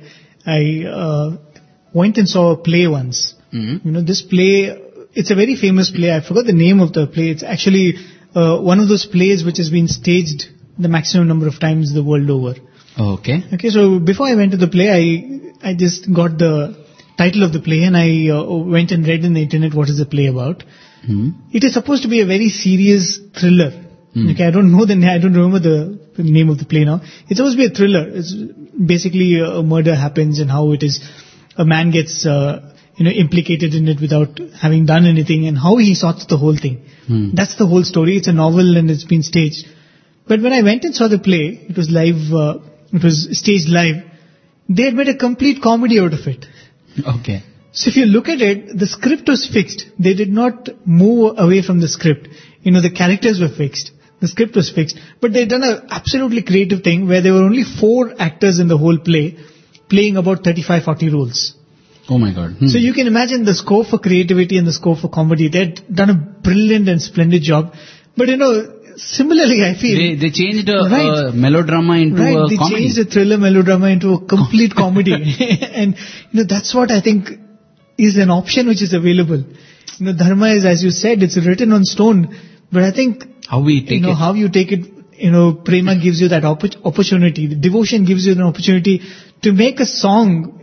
I went and saw a play once. Mm-hmm. This play, it's a very famous play. I forgot the name of the play. It's actually one of those plays which has been staged the maximum number of times the world over. Okay. Okay, so before I went to the play, I just got the title of the play and I went and read in the internet what is the play about. Mm-hmm. It is supposed to be a very serious thriller. Okay, I don't remember the name of the play now. It's supposed to be a thriller. It's basically a murder happens and how it is, a man gets, implicated in it without having done anything, and how he sorts the whole thing. That's the whole story. It's a novel and it's been staged. But when I went and saw the play, it was live, it was staged live, they had made a complete comedy out of it. Okay. So if you look at it, the script was fixed. They did not move away from the script. The characters were fixed. The script was fixed. But they'd done an absolutely creative thing where there were only 4 actors in the whole play playing about 35-40 roles. Oh my God. So you can imagine the scope for creativity and the scope for comedy. They'd done a brilliant and splendid job. But similarly I feel... They changed a melodrama into a they comedy. They changed a thriller melodrama into a complete comedy. And that's what I think is an option which is available. Dharma is, as you said, it's written on stone. But I think... How we take it. How you take it, prema gives you that opportunity. The devotion gives you an opportunity to make a song,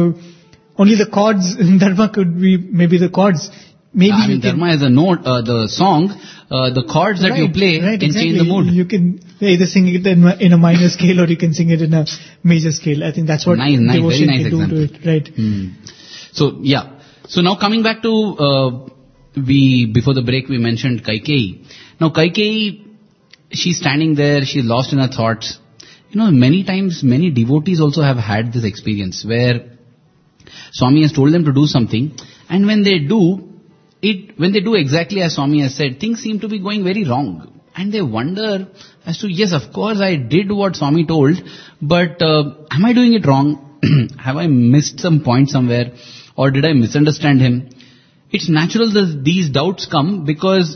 only the chords, dharma could be maybe the chords. Maybe dharma is a note, the song, the chords that you play can change the mood. You can either sing it in a minor scale or you can sing it in a major scale. I think that's what devotion can do to it, right? So, yeah. So now coming back to, before the break we mentioned Kaikeyi. Now Kaikeyi, she's standing there, she's lost in her thoughts. Many times, many devotees also have had this experience where Swami has told them to do something, and when they do exactly as Swami has said, things seem to be going very wrong. And they wonder as to, yes, of course I did what Swami told, but am I doing it wrong? Have I missed some point somewhere? Or did I misunderstand him? It's natural that these doubts come because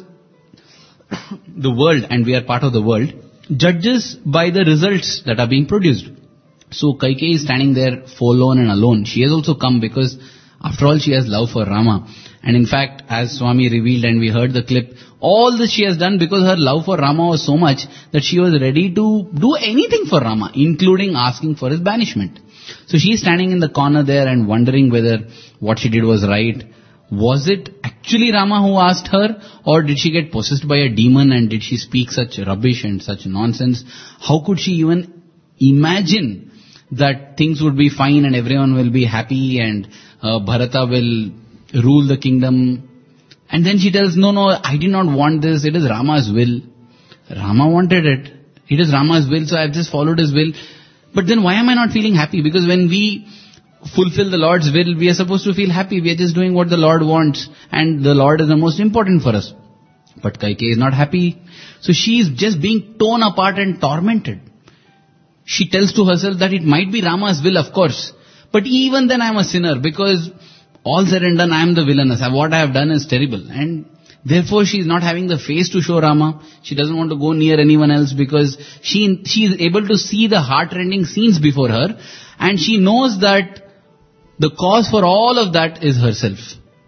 the world, and we are part of the world, judges by the results that are being produced. So Kaikeyi is standing there forlorn and alone. She has also come because After all, she has love for Rama. And in fact, as Swami revealed and we heard the clip, all this she has done because her love for Rama was so much that she was ready to do anything for Rama, including asking for his banishment. So she is standing in the corner there and wondering whether what she did was right. Was it actually Rama who asked her, or did she get possessed by a demon and did she speak such rubbish and such nonsense? How could she even imagine that things would be fine and everyone will be happy and Bharata will rule the kingdom? And then she tells, no, I did not want this. It is Rama's will. Rama wanted it. It is Rama's will, so I have just followed his will. But then why am I not feeling happy? Because when we fulfill the Lord's will, we are supposed to feel happy. We are just doing what the Lord wants, and the Lord is the most important for us. But Kaikeyi is not happy. So she is just being torn apart and tormented. She tells to herself that it might be Rama's will, of course. But even then I am a sinner, because all said and done I am the villainess. What I have done is terrible. And therefore she is not having the face to show Rama. She doesn't want to go near anyone else because she is able to see the heart-rending scenes before her. And she knows that the cause for all of that is herself.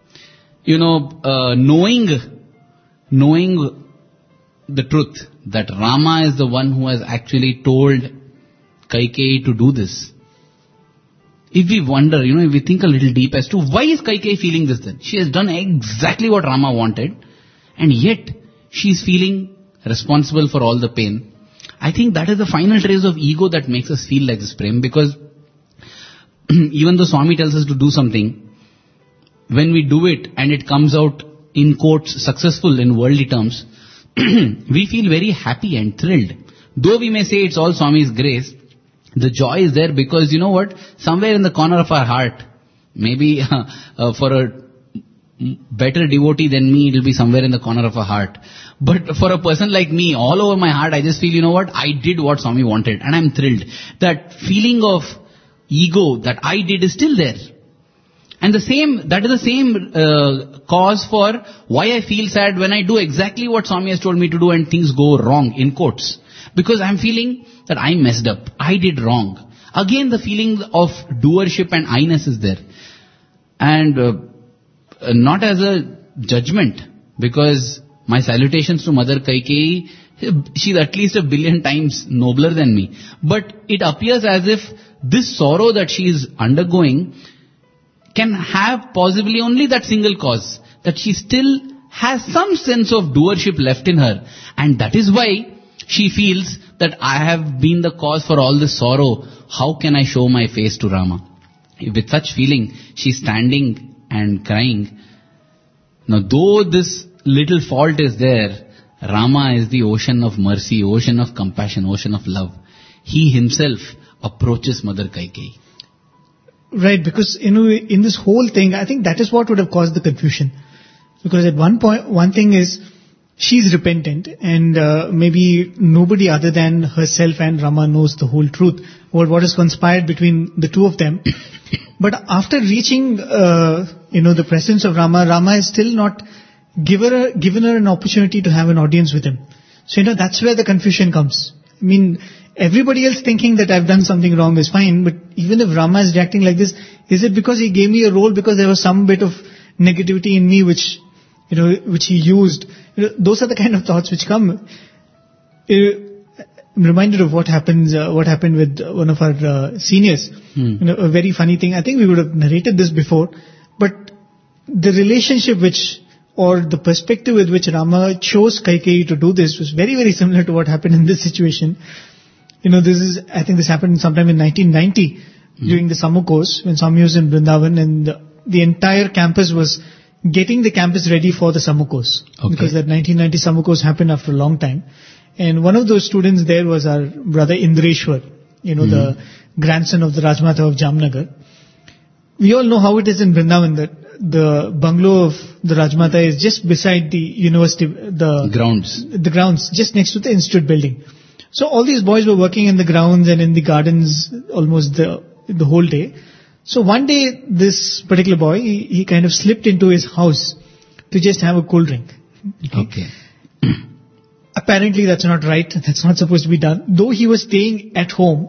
Knowing the truth that Rama is the one who has actually told Kaikeyi to do this. If we wonder, if we think a little deep as to why is Kaikeyi feeling this then? She has done exactly what Rama wanted, and yet she is feeling responsible for all the pain. I think that is the final trace of ego that makes us feel like this, Prem, because even though Swami tells us to do something, when we do it and it comes out in quotes successful in worldly terms, we feel very happy and thrilled. Though we may say it's all Swami's grace, the joy is there because somewhere in the corner of our heart, maybe for a better devotee than me, it will be somewhere in the corner of our heart. But for a person like me, all over my heart, I just feel, I did what Swami wanted and I'm thrilled. That feeling of ego that I did is still there. And that is the same cause for why I feel sad when I do exactly what Swami has told me to do and things go wrong, in quotes. Because I'm feeling that I messed up. I did wrong. Again, the feeling of doership and I-ness is there. And not as a judgment, because my salutations to Mother Kaikeyi, she's at least 1 billion times nobler than me. But it appears as if this sorrow that she is undergoing can have possibly only that single cause, that she still has some sense of doership left in her. And that is why she feels that I have been the cause for all this sorrow. How can I show my face to Rama? With such feeling, she's standing and crying. Now, though this little fault is there, Rama is the ocean of mercy, ocean of compassion, ocean of love. He himself approaches Mother Kaikeyi. Right, because in this whole thing, I think that is what would have caused the confusion. Because at one point, one thing is, she's repentant and maybe nobody other than herself and Rama knows the whole truth, or what has conspired between the two of them. But after reaching, the presence of Rama has still not given her an opportunity to have an audience with him. So, that's where the confusion comes. I mean, everybody else thinking that I've done something wrong is fine, but even if Rama is reacting like this, is it because he gave me a role because there was some bit of negativity in me which he used? Those are the kind of thoughts which come. I'm reminded of what happened with one of our seniors. A very funny thing. I think we would have narrated this before, but the relationship or the perspective with which Rama chose Kaikeyi to do this was very, very similar to what happened in this situation. I think this happened sometime in 1990 during the summer course when Swami was in Vrindavan, and the entire campus was getting the campus ready for the summer course. Okay. Because that 1990 summer course happened after a long time. And one of those students there was our brother Indreshwar, the grandson of the Rajmata of Jamnagar. We all know how it is in Vrindavan, that the bungalow of the Rajmata is just beside the university, the grounds, just next to the institute building. So all these boys were working in the grounds and in the gardens almost the whole day. So one day, this particular boy, he kind of slipped into his house to just have a cool drink. Okay. Apparently that's not right. That's not supposed to be done. Though he was staying at home,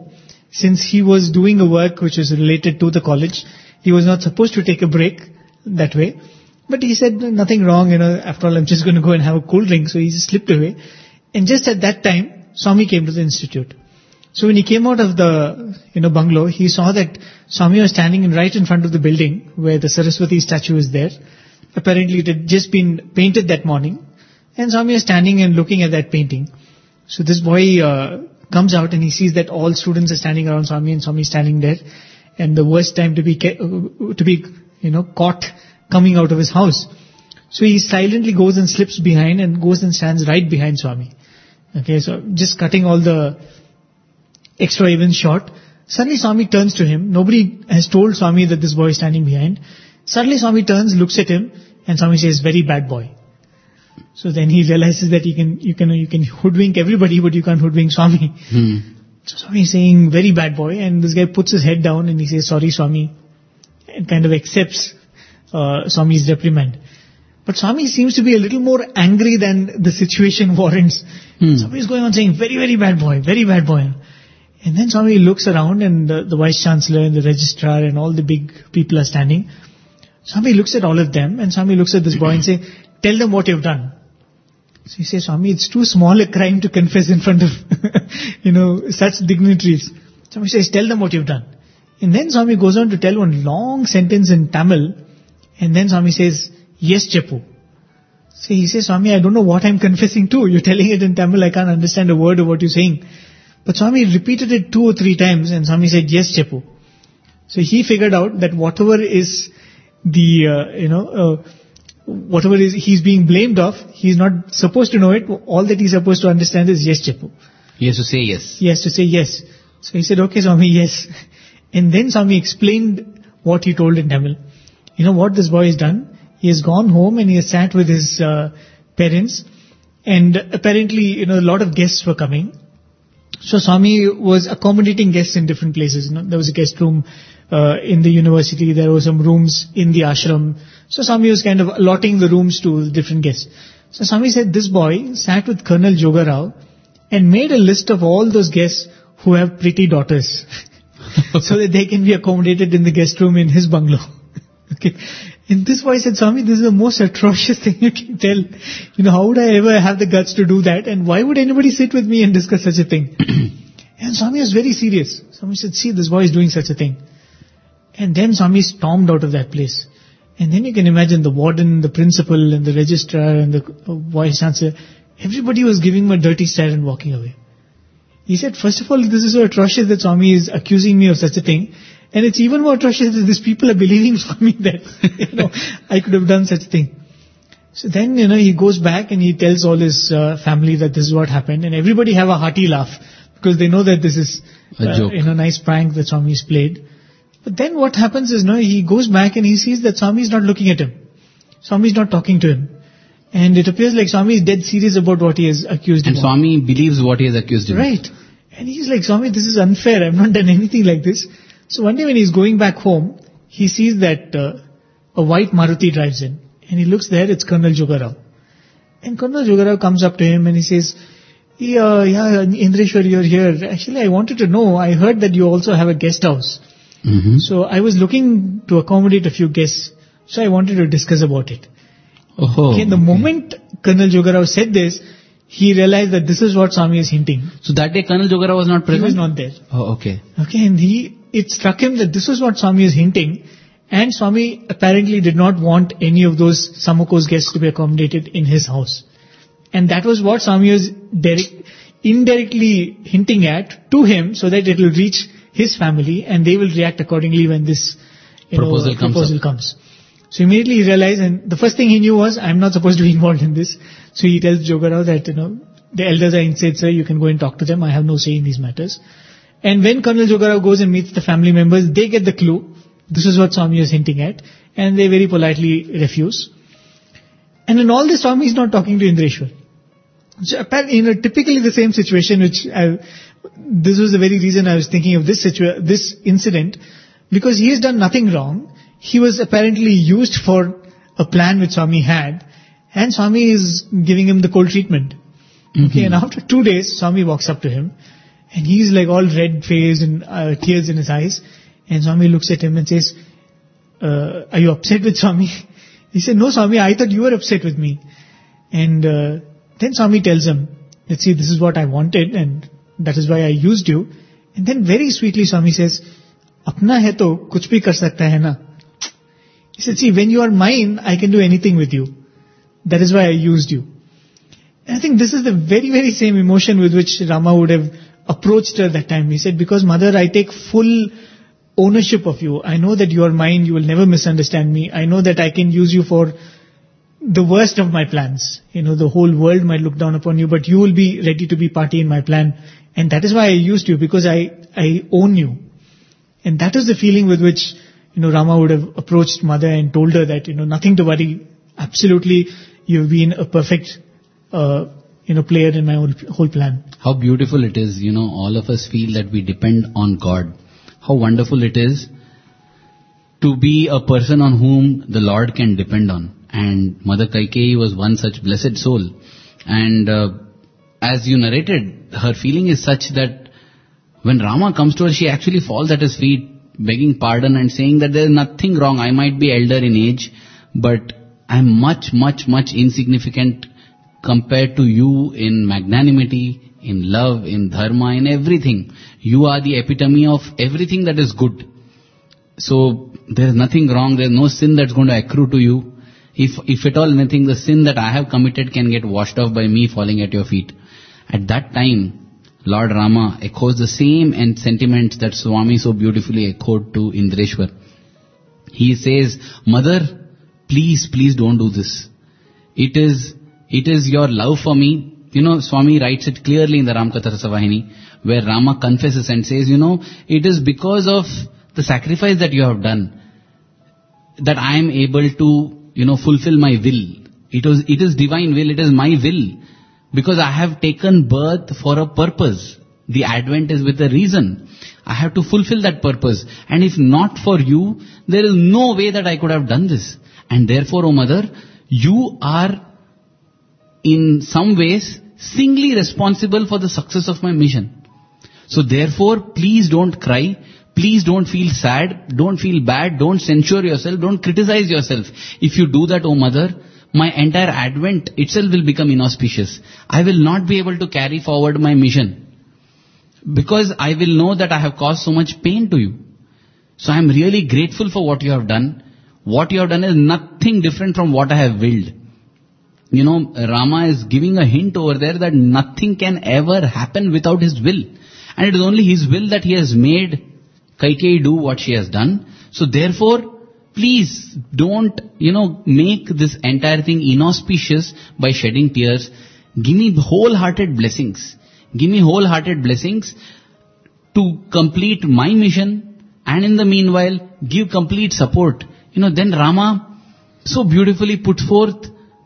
since he was doing a work which was related to the college, he was not supposed to take a break that way. But he said, nothing wrong, after all, I'm just going to go and have a cool drink. So he just slipped away. And just at that time, Swami came to the institute. So when he came out of the, bungalow, he saw that Swami was standing right in front of the building where the Saraswati statue is there. Apparently it had just been painted that morning. And Swami was standing and looking at that painting. So this boy comes out and he sees that all students are standing around Swami and Swami is standing there. And the worst time to be caught coming out of his house. So he silently goes and slips behind and goes and stands right behind Swami. Okay, so just cutting all the extra even short. Suddenly Swami turns to him. Nobody has told Swami that this boy is standing behind. Suddenly Swami turns, looks at him, and Swami says, very bad boy. So then he realizes that you can hoodwink everybody, but you can't hoodwink Swami. So Swami is saying, very bad boy, and this guy puts his head down and he says, sorry Swami, and kind of accepts Swami's reprimand. But Swami seems to be a little more angry than the situation warrants. Swami is going on saying, very, very bad boy, very bad boy. And then Swami looks around and the Vice Chancellor and the Registrar and all the big people are standing. Swami looks at all of them and Swami looks at this boy and says, tell them what you've done. So he says, Swami, it's too small a crime to confess in front of, such dignitaries. Swami says, tell them what you've done. And then Swami goes on to tell one long sentence in Tamil. And then Swami says, yes, Cheppu. So he says, Swami, I don't know what I'm confessing to. You're telling it in Tamil, I can't understand a word of what you're saying. But Swami repeated it 2 or 3 times and Swami said, yes, Cheppu. So he figured out that whatever is whatever is he's being blamed of, he's not supposed to know it. All that he's supposed to understand is yes, Cheppu. He has to say yes. He has to say yes. So he said, okay, Swami, yes. And then Swami explained what he told in Tamil. You know what this boy has done? He has gone home and he has sat with his parents. And apparently, a lot of guests were coming. So Swami was accommodating guests in different places. There was a guest room in the university. There were some rooms in the ashram. So Swami was kind of allotting the rooms to different guests. So Swami said this boy sat with Colonel Jogarao and made a list of all those guests who have pretty daughters so that they can be accommodated in the guest room in his bungalow. Okay. And this boy said, Swami, this is the most atrocious thing you can tell. How would I ever have the guts to do that? And why would anybody sit with me and discuss such a thing? And Swami was very serious. Swami said, see, this boy is doing such a thing. And then Swami stormed out of that place. And then you can imagine the warden, the principal, and the registrar, and the vice chancellor. Everybody was giving him a dirty stare and walking away. He said, first of all, this is so atrocious that Swami is accusing me of such a thing. And it's even more atrocious that these people are believing Swami that, I could have done such a thing. So then, he goes back and he tells all his family that this is what happened. And everybody have a hearty laugh because they know that this is a joke. Nice prank that Swami has played. But then what happens is, he goes back and he sees that Swami is not looking at him. Swami is not talking to him. And it appears like Swami is dead serious about what he has accused him of. And Swami believes what he has accused him of. Right. And he's like, Swami, this is unfair. I've not done anything like this. So one day when he's going back home, he sees that a white Maruti drives in. And he looks there, it's Colonel Jogarao. And Colonel Jogarao comes up to him and he says, yeah, Indreshwar, you're here. Actually, I wanted to know, I heard that you also have a guest house. Mm-hmm. So I was looking to accommodate a few guests. So I wanted to discuss about it. The moment Colonel Jogarao said this, he realized that this is what Swami is hinting. So that day Colonel Jogarao was not present? He was not there. Oh, okay. Okay, and it struck him that this is what Swami is hinting. And Swami apparently did not want any of those Samuko's guests to be accommodated in his house. And that was what Swami was indirectly hinting at to him so that it will reach his family and they will react accordingly when this proposal comes. So immediately he realized, and the first thing he knew was, I'm not supposed to be involved in this. So he tells Jogarao that, the elders are inside, sir, you can go and talk to them. I have no say in these matters. And when Colonel Jogarao goes and meets the family members, they get the clue. This is what Swami is hinting at. And they very politely refuse. And in all this, Swami is not talking to Indreshwar. So apparently, typically the same situation, this was the very reason I was thinking of this incident, because he has done nothing wrong. He was apparently used for a plan which Swami had, and Swami is giving him the cold treatment. Mm-hmm. Okay, and after 2 days, Swami walks up to him, And he's like all red-faced and tears in his eyes. And Swami looks at him and says, are you upset with Swami? He said, no Swami, I thought you were upset with me. And then Swami tells him, let's see, this is what I wanted and that is why I used you. And then very sweetly Swami says, apna hai to kuch bhi kar sakta hai na. He said, see, when you are mine, I can do anything with you. That is why I used you. And I think this is the very, very same emotion with which Rama would have approached her that time. He said, because mother, I take full ownership of you. I know that you are mine. You will never misunderstand me. I know that I can use you for the worst of my plans. The whole world might look down upon you, but you will be ready to be party in my plan. And that is why I used you, because I own you. And that is the feeling with which, Rama would have approached mother and told her that, nothing to worry. Absolutely, you've been a perfect, player in my whole plan. How beautiful it is, all of us feel that we depend on God. How wonderful it is to be a person on whom the Lord can depend on. And Mother Kaikeyi was one such blessed soul. And as you narrated, her feeling is such that when Rama comes to her, she actually falls at his feet, begging pardon and saying that there is nothing wrong. I might be elder in age, but I am much, much, much insignificant compared to you in magnanimity, in love, in dharma, in everything. You are the epitome of everything that is good. So there is nothing wrong. There is no sin that's going to accrue to you. If at all anything, the sin that I have committed can get washed off by me falling at your feet. At that time, Lord Rama echoes the same sentiments that Swami so beautifully echoed to Indreshwar. He says, Mother, please don't do this. It is your love for me. Swami writes it clearly in the Ramakatha Rasavahini, where Rama confesses and says, it is because of the sacrifice that you have done that I am able to, fulfill my will. It is divine will, it is my will. Because I have taken birth for a purpose. The advent is with a reason. I have to fulfill that purpose. And if not for you, there is no way that I could have done this. And therefore, O Mother, you are in some ways singly responsible for the success of my mission. So therefore, please don't cry. Please don't feel sad. Don't feel bad. Don't censure yourself. Don't criticize yourself. If you do that, O Mother, my entire advent itself will become inauspicious. I will not be able to carry forward my mission. Because I will know that I have caused so much pain to you. So I am really grateful for what you have done. What you have done is nothing different from what I have willed. Rama is giving a hint over there that nothing can ever happen without his will. And it is only his will that he has made Kaikeyi do what she has done. So therefore, please don't, make this entire thing inauspicious by shedding tears. Give me wholehearted blessings. Give me wholehearted blessings to complete my mission, and in the meanwhile, give complete support. Then Rama so beautifully put forth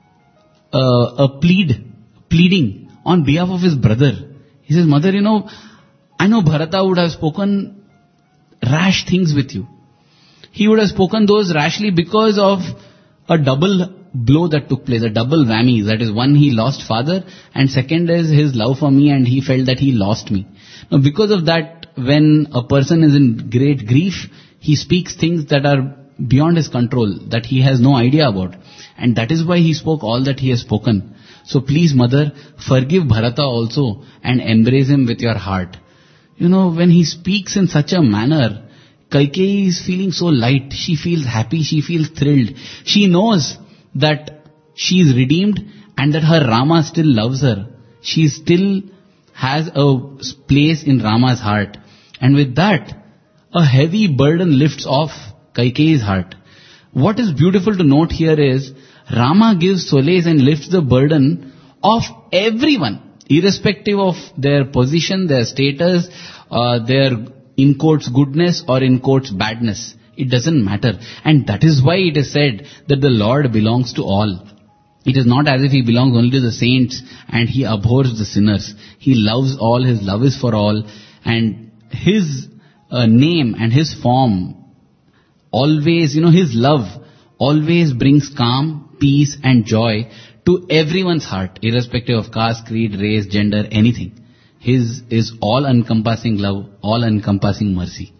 a pleading on behalf of his brother. He says, Mother, I know Bharata would have spoken rash things with you. He would have spoken those rashly because of a double blow that took place, a double whammy. That is, one, he lost father, and second is his love for me, and he felt that he lost me. Now, because of that, when a person is in great grief, he speaks things that are beyond his control, that he has no idea about. And that is why he spoke all that he has spoken. So please, Mother, forgive Bharata also and embrace him with your heart. When he speaks in such a manner, Kaikeyi is feeling so light. She feels happy. She feels thrilled. She knows that she is redeemed and that her Rama still loves her. She still has a place in Rama's heart. And with that, a heavy burden lifts off Kaikeyi's heart. What is beautiful to note here is, Rama gives solace and lifts the burden of everyone, irrespective of their position, their status, their in quotes goodness or in quotes badness. It doesn't matter. And that is why it is said that the Lord belongs to all. It is not as if he belongs only to the saints and he abhors the sinners. He loves all. His love is for all. And his name and his form always, his love always brings calm, peace and joy to everyone's heart, irrespective of caste, creed, race, gender, anything. His is all-encompassing love, all-encompassing mercy.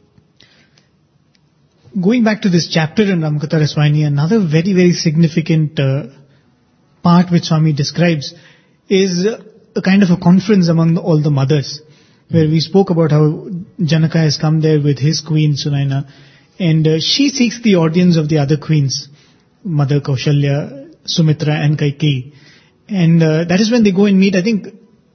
Going back to this chapter in Ramakatha Raswani, another very, very significant part which Swami describes is a kind of a conference among all the mothers, where we spoke about how Janaka has come there with his queen Sunaina, and she seeks the audience of the other queens, Mother Kaushalya, Sumitra and Kaikeyi. And that is when they go and meet. I think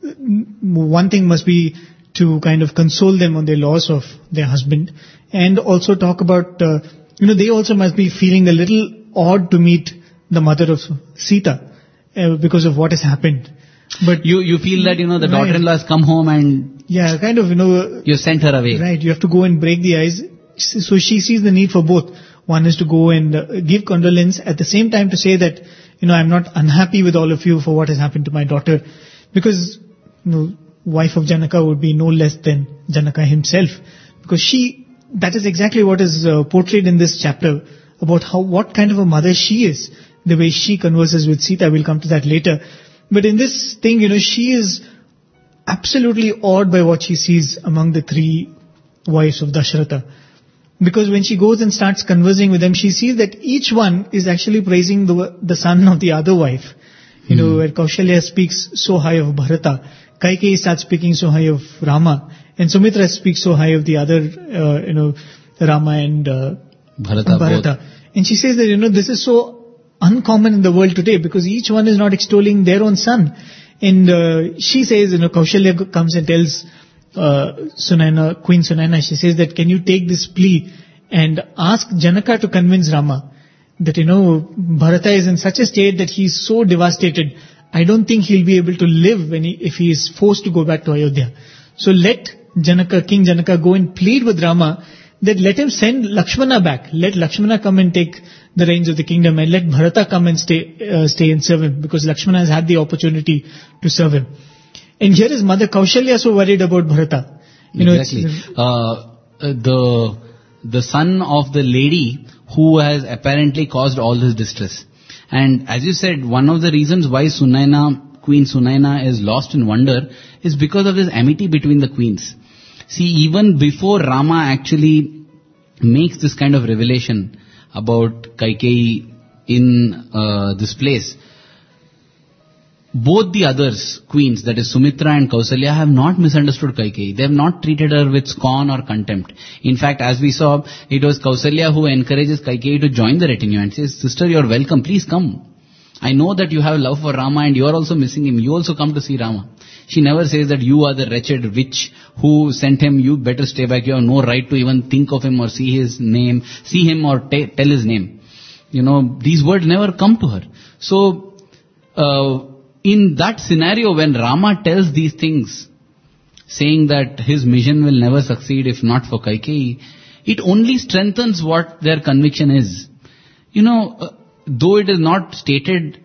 one thing must be to kind of console them on their loss of their husband, and also talk about, they also must be feeling a little odd to meet the mother of Sita because of what has happened. But you feel that, the daughter-in-law has come home and kind of, you sent her away. Right, you have to go and break the ice. So she sees the need for both. One is to go and give condolence, at the same time to say that, I'm not unhappy with all of you for what has happened to my daughter, because, wife of Janaka would be no less than Janaka himself, because that is exactly what is portrayed in this chapter about what kind of a mother she is, the way she converses with Sita. We'll come to that later. But in this thing, she is absolutely awed by what she sees among the three wives of Dasharatha. Because when she goes and starts conversing with them, she sees that each one is actually praising the son of the other wife. Where Kaushalya speaks so high of Bharata, Kaikeyi starts speaking so high of Rama, and Sumitra speaks so high of the other, Rama and Bharata. And she says that, this is so uncommon in the world today, because each one is not extolling their own son. And she says, Kaushalya comes and tells Sunaina, Queen Sunaina, she says that, can you take this plea and ask Janaka to convince Rama that, Bharata is in such a state that he is so devastated, I don't think he'll be able to live if he is forced to go back to Ayodhya. So let King Janaka go and plead with Rama that let him send Lakshmana back. Let Lakshmana come and take the reins of the kingdom, and let Bharata come and stay and serve him, because Lakshmana has had the opportunity to serve him. And here is Mother Kaushalya so worried about Bharata. Exactly. The son of the lady who has apparently caused all this distress. And as you said, one of the reasons why Queen Sunaina is lost in wonder is because of this amity between the queens. See, even before Rama actually makes this kind of revelation about Kaikeyi in this place, both the others, queens, that is Sumitra and Kausalya, have not misunderstood Kaikeyi. They have not treated her with scorn or contempt. In fact, as we saw, it was Kausalya who encourages Kaikeyi to join the retinue and says, sister, you are welcome, please come. I know that you have love for Rama and you are also missing him. You also come to see Rama. She never says that you are the wretched witch who sent him, you better stay back, you have no right to even think of him or see his name, see him or tell his name. These words never come to her. So, in that scenario, when Rama tells these things, saying that his mission will never succeed if not for Kaikeyi, it only strengthens what their conviction is. Though it is not stated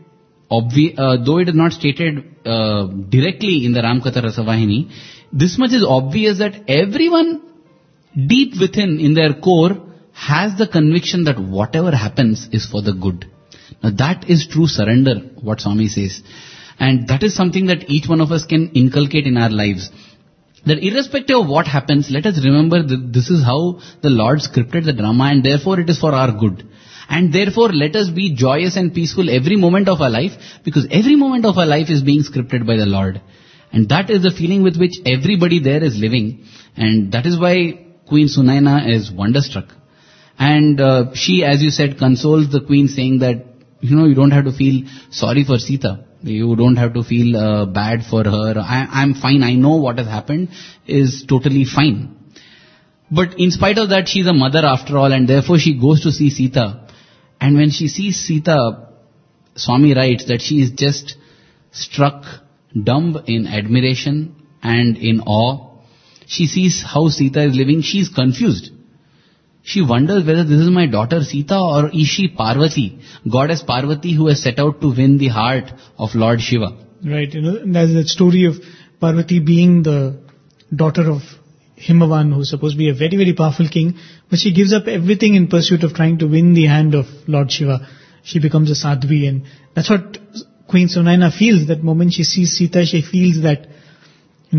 directly in the Ramakatha Rasavahini, this much is obvious that everyone deep within, in their core, has the conviction that whatever happens is for the good. Now that is true surrender, what Swami says. And that is something that each one of us can inculcate in our lives. That irrespective of what happens, let us remember that this is how the Lord scripted the drama, and therefore it is for our good. And therefore let us be joyous and peaceful every moment of our life, because every moment of our life is being scripted by the Lord. And that is the feeling with which everybody there is living. And that is why Queen Sunaina is wonderstruck. And she, as you said, consoles the queen, saying that, you don't have to feel sorry for Sita. You don't have to feel bad for her. I'm fine. I know what has happened is totally fine. But in spite of that, she's a mother after all, and therefore she goes to see Sita. And when she sees Sita, Swami writes that she is just struck dumb in admiration and in awe. She sees how Sita is living. She is confused. She wonders whether this is my daughter Sita or is she Parvati, goddess Parvati, who has set out to win the heart of Lord Shiva. Right, there's that story of Parvati being the daughter of Himavan, who's supposed to be a very, very powerful king, but she gives up everything in pursuit of trying to win the hand of Lord Shiva. She becomes a sadhvi, and that's what Queen Sunaina feels. That moment she sees Sita, she feels that,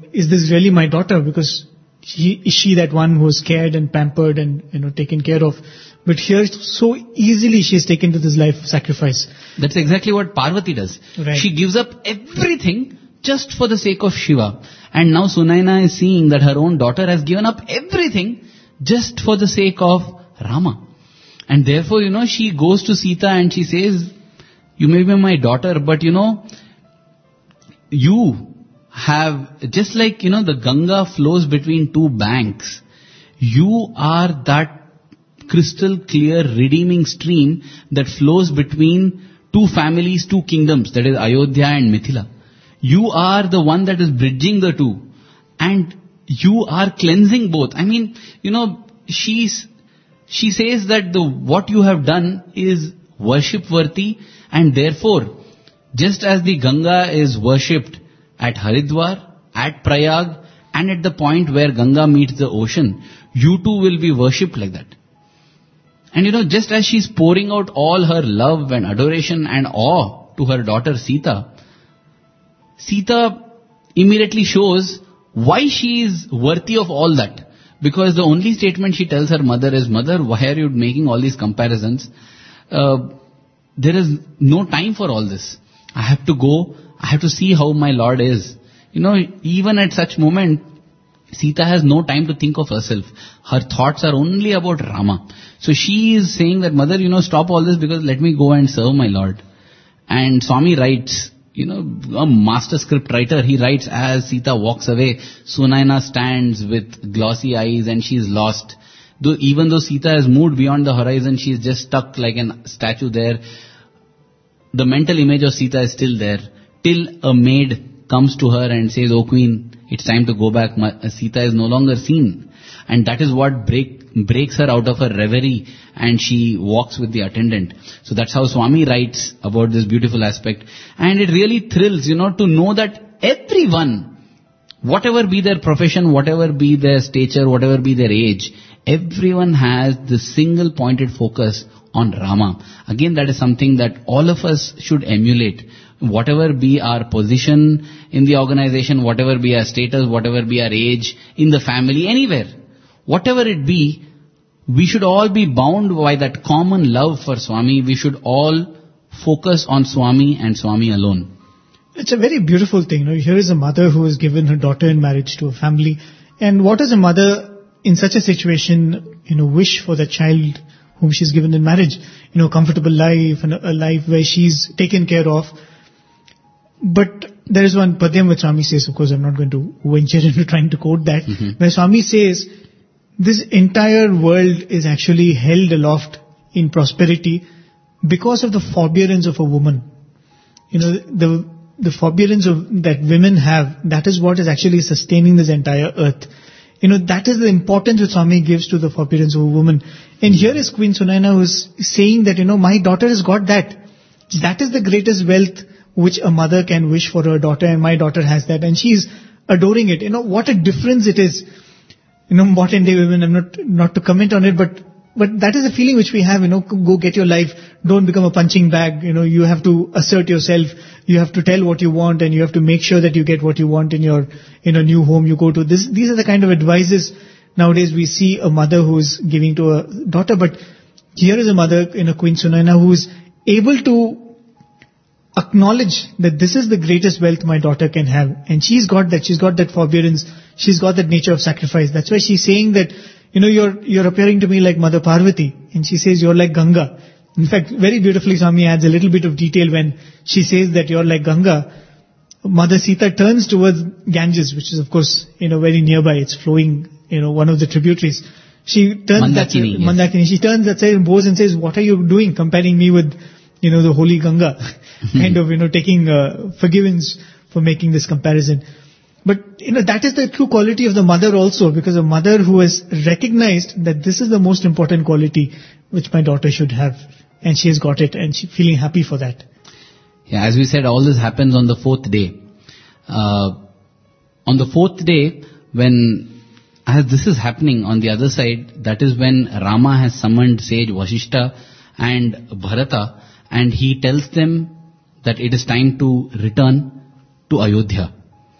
is this really my daughter? Because is she that one who was cared and pampered and, taken care of? But here, so easily she is taken to this life of sacrifice. That's exactly what Parvati does. Right. She gives up everything just for the sake of Shiva. And now Sunaina is seeing that her own daughter has given up everything just for the sake of Rama. And therefore, she goes to Sita and she says, you may be my daughter, but you have, just like, the Ganga flows between two banks, you are that crystal clear redeeming stream that flows between two families, two kingdoms, that is Ayodhya and Mithila. You are the one that is bridging the two, and you are cleansing both. I mean, she says that what you have done is worship worthy, and therefore, just as the Ganga is worshipped at Haridwar, at Prayag, and at the point where Ganga meets the ocean, you too will be worshipped like that. And just as she's pouring out all her love and adoration and awe to her daughter Sita, Sita immediately shows why she is worthy of all that. Because the only statement she tells her mother is, Mother, why are you making all these comparisons? There is no time for all this. I have to go. I have to see how my Lord is. Even at such moment, Sita has no time to think of herself. Her thoughts are only about Rama. So she is saying that, Mother, stop all this because let me go and serve my Lord. And Swami writes, a master script writer, he writes, as Sita walks away, Sunaina stands with glossy eyes and she is lost. Even though Sita has moved beyond the horizon, she is just stuck like a statue there. The mental image of Sita is still there. Till a maid comes to her and says, "Oh Queen, it's time to go back." Sita is no longer seen. And that is what breaks her out of her reverie, and she walks with the attendant. So that's how Swami writes about this beautiful aspect. And it really thrills, to know that everyone, whatever be their profession, whatever be their stature, whatever be their age, everyone has the single pointed focus on Rama. Again, that is something that all of us should emulate. Whatever be our position in the organization, whatever be our status, whatever be our age, in the family, anywhere, whatever it be, we should all be bound by that common love for Swami. We should all focus on Swami and Swami alone. It's a very beautiful thing. Here is a mother who has given her daughter in marriage to a family. And what does a mother in such a situation, wish for the child whom she's given in marriage? A comfortable life and a life where she's taken care of. But there is one Padyam which Swami says, of course I'm not going to venture into trying to quote that, where Swami says, this entire world is actually held aloft in prosperity because of the forbearance of a woman. The forbearance that women have, that is what is actually sustaining this entire earth. That is the importance that Swami gives to the forbearance of a woman. And here is Queen Sunaina who is saying that, my daughter has got that. That is the greatest wealth which a mother can wish for her daughter, and my daughter has that. And she is adoring it. What a difference it is. Modern day women, I'm not to comment on it, but that is a feeling which we have, go get your life, don't become a punching bag, you have to assert yourself, you have to tell what you want, and you have to make sure that you get what you want in a new home you go to. These are the kind of advices nowadays we see a mother who is giving to a daughter, but here is a mother, Queen Sunaina, who is able to acknowledge that this is the greatest wealth my daughter can have. And she's got that forbearance, she's got that nature of sacrifice. That's why she's saying that, you're appearing to me like Mother Parvati. And she says, you're like Ganga. In fact, very beautifully Swami adds a little bit of detail when she says that you're like Ganga. Mother Sita turns towards Ganges, which is of course, very nearby. It's flowing, one of the tributaries. She turns Mandakini. She turns that side and bows and says, what are you doing comparing me with, the holy Ganga? Kind of, taking forgiveness for making this comparison. But, that is the true quality of the mother also, because a mother who has recognized that this is the most important quality which my daughter should have. And she has got it, and she's feeling happy for that. Yeah, as we said, all this happens on the fourth day. On the fourth day, as this is happening on the other side, that is when Rama has summoned sage Vasishta and Bharata, and he tells them that it is time to return to Ayodhya.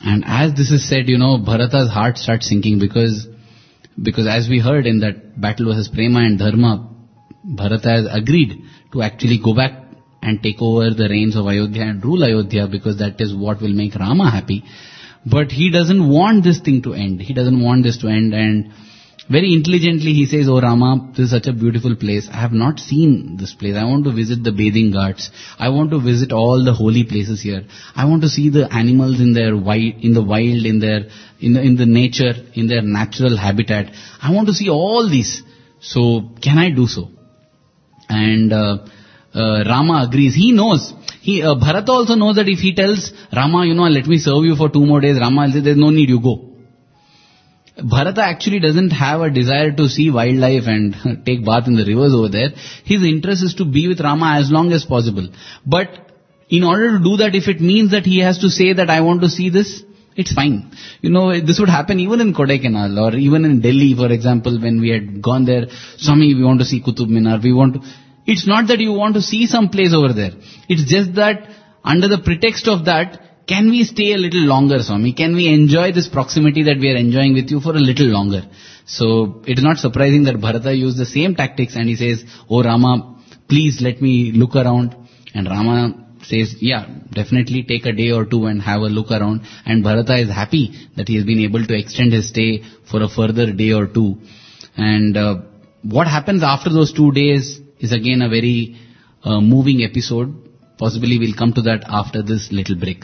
And as this is said, Bharata's heart starts sinking because as we heard in that battle versus Prema and Dharma, Bharata has agreed to actually go back and take over the reins of Ayodhya and rule Ayodhya, because that is what will make Rama happy. But he doesn't want this thing to end. He doesn't want this to end, and very intelligently he says, "Oh Rama, this is such a beautiful place. I have not seen this place. I want to visit the bathing ghats. I want to visit all the holy places here. I want to see the animals in the wild, in the nature, in their natural habitat. I want to see all these. So can I do so?" And Rama agrees. He knows. Bharata also knows that if he tells Rama, let me serve you for 2 more days, Rama will say, there's no need, you go. Bharata actually doesn't have a desire to see wildlife and take bath in the rivers over there. His interest is to be with Rama as long as possible. But in order to do that, if it means that he has to say that I want to see this, it's fine. This would happen even in Kodaikanal or even in Delhi, for example, when we had gone there. Swami, we want to see Qutub Minar. It's not that you want to see some place over there. It's just that under the pretext of that, can we stay a little longer, Swami? Can we enjoy this proximity that we are enjoying with you for a little longer? So it is not surprising that Bharata used the same tactics and he says, "Oh Rama, please let me look around." And Rama says, "Yeah, definitely take a day or 2 and have a look around." And Bharata is happy that he has been able to extend his stay for a further day or 2. And what happens after those 2 days is again a very moving episode. Possibly we'll come to that after this little break.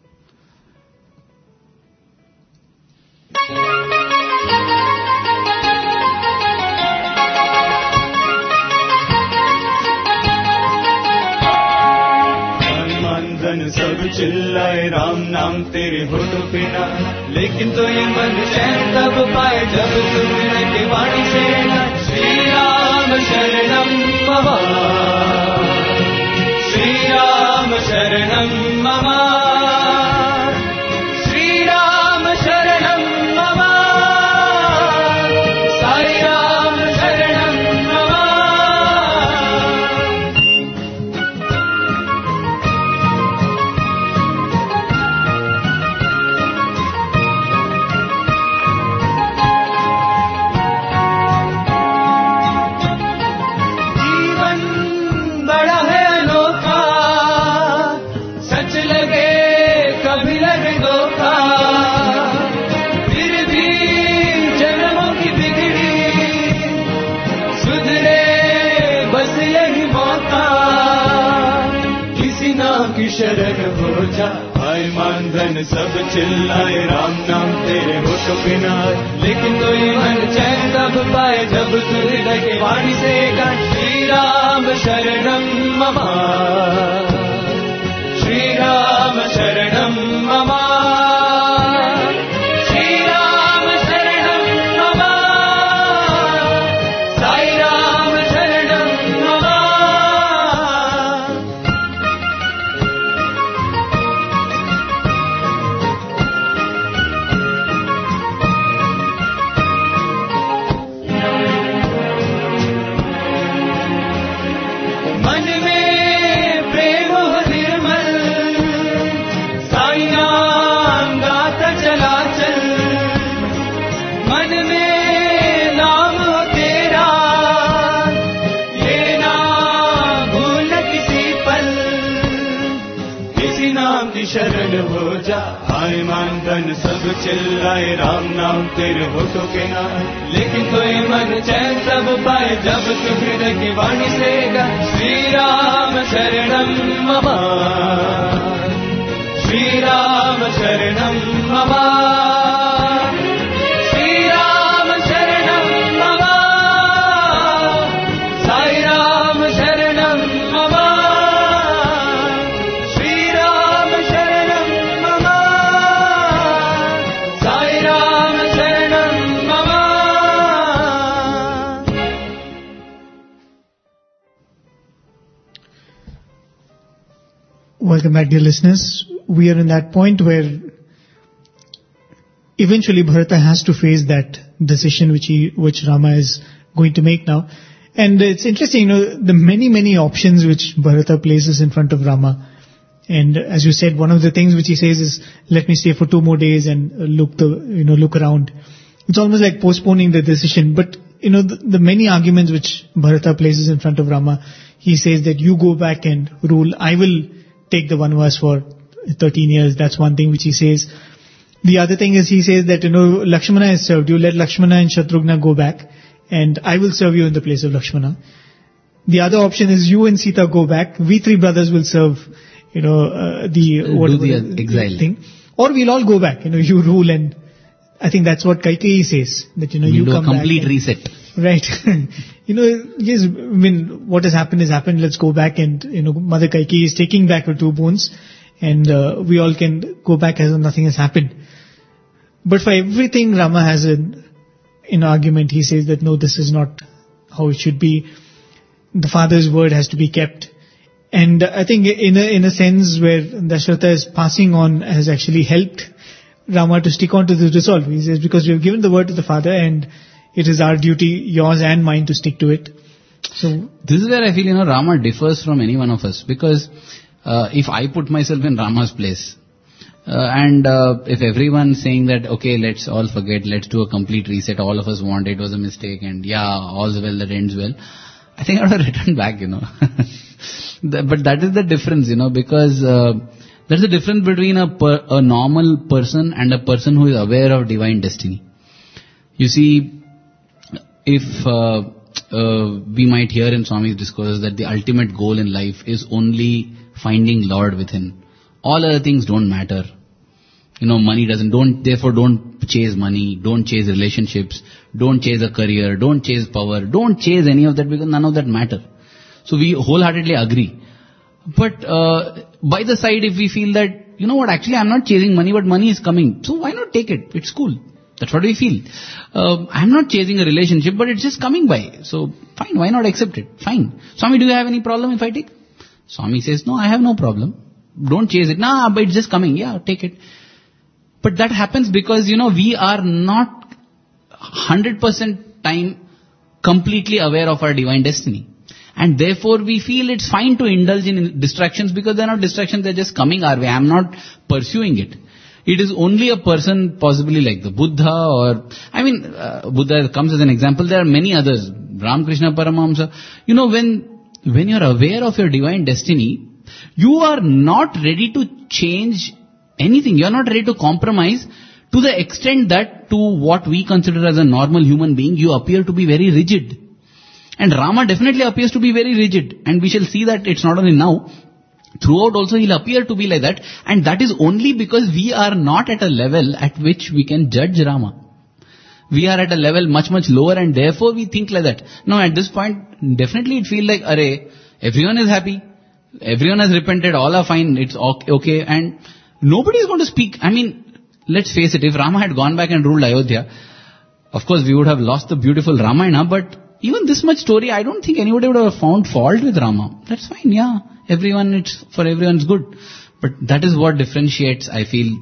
सब चिल्लाए राम नाम तेरे होठ पे ना, लेकिन तो ये मन चैन तब पाए जब सुमिरन की वाणी से ना, श्री राम शरणम मम, श्री राम शरणम मम, श्री राम शरणम मम, साई राम शरणम मम। शरण हो जा, भाई मानधन सब चिल्लाए राम नाम तेरे होठ पे ना, लेकिन तो ये मन चैन तब पाए जब तू हृदय की वाणी से गा, श्री राम शरणम मम, श्री राम शरणम मम, श्री राम शरणम मम, साई राम शरणम मम। शरण हो जा, भाई मानधन सब चिल्लाए राम नाम तेरे होठों के ना, लेकिन कोई मन चैन तब पाए जब तू हृदय की वाणी से गा, श्री राम शरणम मम, श्री राम शरणम मम, श्री राम शरणम मम, साई राम शरणम मम, Welcome back, dear listeners. We are in that point where eventually Bharata has to face that decision which Rama is going to make now. And it's interesting, the many options which Bharata places in front of Rama. And as you said, one of the things which he says is, let me stay for 2 more days and look around. It's almost like postponing the decision. But, the many arguments which Bharata places in front of Rama, he says that you go back and rule. I will take the Vanvas for 13 years. That's one thing which he says. The other thing is he says that, Lakshmana has served you. Let Lakshmana and Shatrughna go back and I will serve you in the place of Lakshmana. The other option is you and Sita go back. We 3 brothers will serve, the exile thing. Or we'll all go back, you rule, and I think that's what Kaikeyi says, that, you do come a complete back reset. Right. Yes, what has happened has happened. Let's go back and, Mother Kaikeyi is taking back her 2 boons and we all can go back as if nothing has happened. But for everything, Rama has an argument. He says that no, this is not how it should be. The father's word has to be kept. And I think in a sense where Dasharatha is passing on has actually helped Rama to stick on to the resolve. He says, because we have given the word to the father and it is our duty, yours and mine, to stick to it. So this is where I feel, Rama differs from any one of us, because if I put myself in Rama's place, and if everyone's saying that, okay, let's all forget, let's do a complete reset, all of us want it was a mistake, and all's well that ends well, I think I would have returned back, But that is the difference, because there's a difference between a normal person and a person who is aware of divine destiny. You see, if we might hear in Swami's discourses that the ultimate goal in life is only finding Lord within. All other things don't matter. Money therefore don't chase money, don't chase relationships, don't chase a career, don't chase power, don't chase any of that, because none of that matter. So we wholeheartedly agree. But by the side, if we feel that, actually I'm not chasing money, but money is coming, so why not take it? It's cool. That's what we feel. I'm not chasing a relationship, but it's just coming by. So fine, why not accept it? Fine. Swami, do you have any problem if I take? Swami says, no, I have no problem. Don't chase it. But it's just coming. Yeah, take it. But that happens because, we are not 100% time completely aware of our divine destiny. And therefore we feel it's fine to indulge in distractions, because they're not distractions, they're just coming our way. I'm not pursuing it. It is only a person possibly like the Buddha Buddha comes as an example. There are many others. Ramakrishna Paramahamsa. When you're aware of your divine destiny, you are not ready to change anything. You're not ready to compromise to the extent that to what we consider as a normal human being, you appear to be very rigid. And Rama definitely appears to be very rigid. And we shall see that it's not only now. Throughout also he'll appear to be like that, and that is only because we are not at a level at which we can judge Rama. We are at a level much, much lower, and therefore we think like that. Now at this point, definitely it feels like, everyone is happy, everyone has repented, all are fine, it's okay, and nobody is going to speak. Let's face it, if Rama had gone back and ruled Ayodhya, of course we would have lost the beautiful Ramayana, but even this much story, I don't think anybody would have found fault with Rama. That's fine, it's for everyone's good. But that is what differentiates, I feel,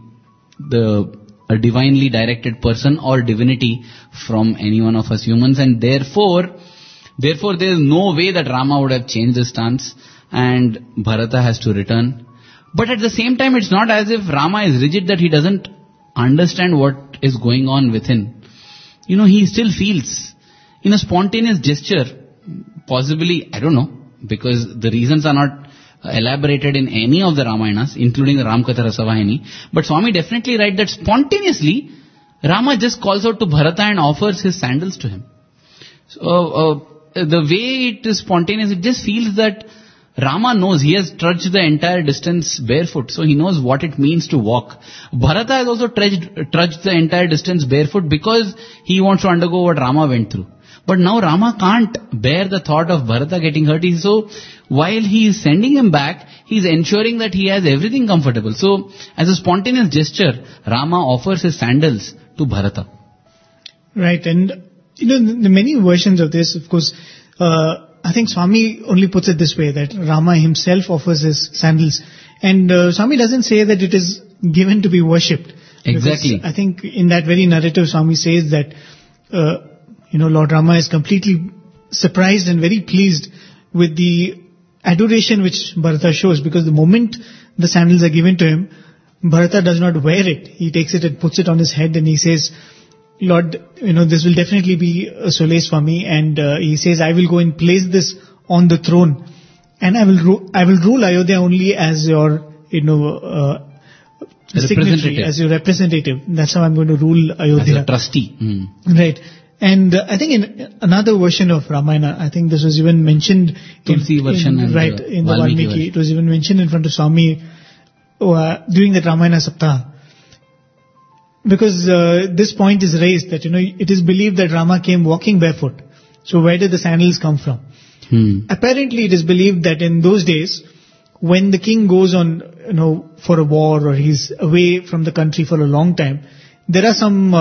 a divinely directed person or divinity from any one of us humans, and therefore there is no way that Rama would have changed his stance and Bharata has to return. But at the same time, it's not as if Rama is rigid, that he doesn't understand what is going on within. He still feels in a spontaneous gesture, possibly, I don't know, because the reasons are not elaborated in any of the Ramayanas, including the Ramakatha Rasavahini. But Swami definitely writes that spontaneously, Rama just calls out to Bharata and offers his sandals to him. So, the way it is spontaneous, it just feels that Rama knows he has trudged the entire distance barefoot, so he knows what it means to walk. Bharata has also trudged the entire distance barefoot because he wants to undergo what Rama went through. But now Rama can't bear the thought of Bharata getting hurt. So while he is sending him back, he is ensuring that he has everything comfortable. So as a spontaneous gesture, Rama offers his sandals to Bharata. Right, and the many versions of this, of course, I think Swami only puts it this way, that Rama himself offers his sandals. And Swami doesn't say that it is given to be worshipped. Exactly. I think in that very narrative, Swami says that, Lord Rama is completely surprised and very pleased with the adoration which Bharata shows, because the moment the sandals are given to him, Bharata does not wear it. He takes it and puts it on his head and he says, Lord, this will definitely be a solace for me. And he says, I will go and place this on the throne, and I will rule Ayodhya only as your, signatory, as your representative. That's how I'm going to rule Ayodhya. As a trustee. Right. And I think in another version of Ramayana, I think this was even mentioned Tulsi version and right, in the Valmiki Valmiki. It was even mentioned in front of Swami during the Ramayana Saptaha. Because this point is raised that, it is believed that Rama came walking barefoot. So where did the sandals come from? Apparently it is believed that in those days, when the king goes on, for a war or he's away from the country for a long time, there are some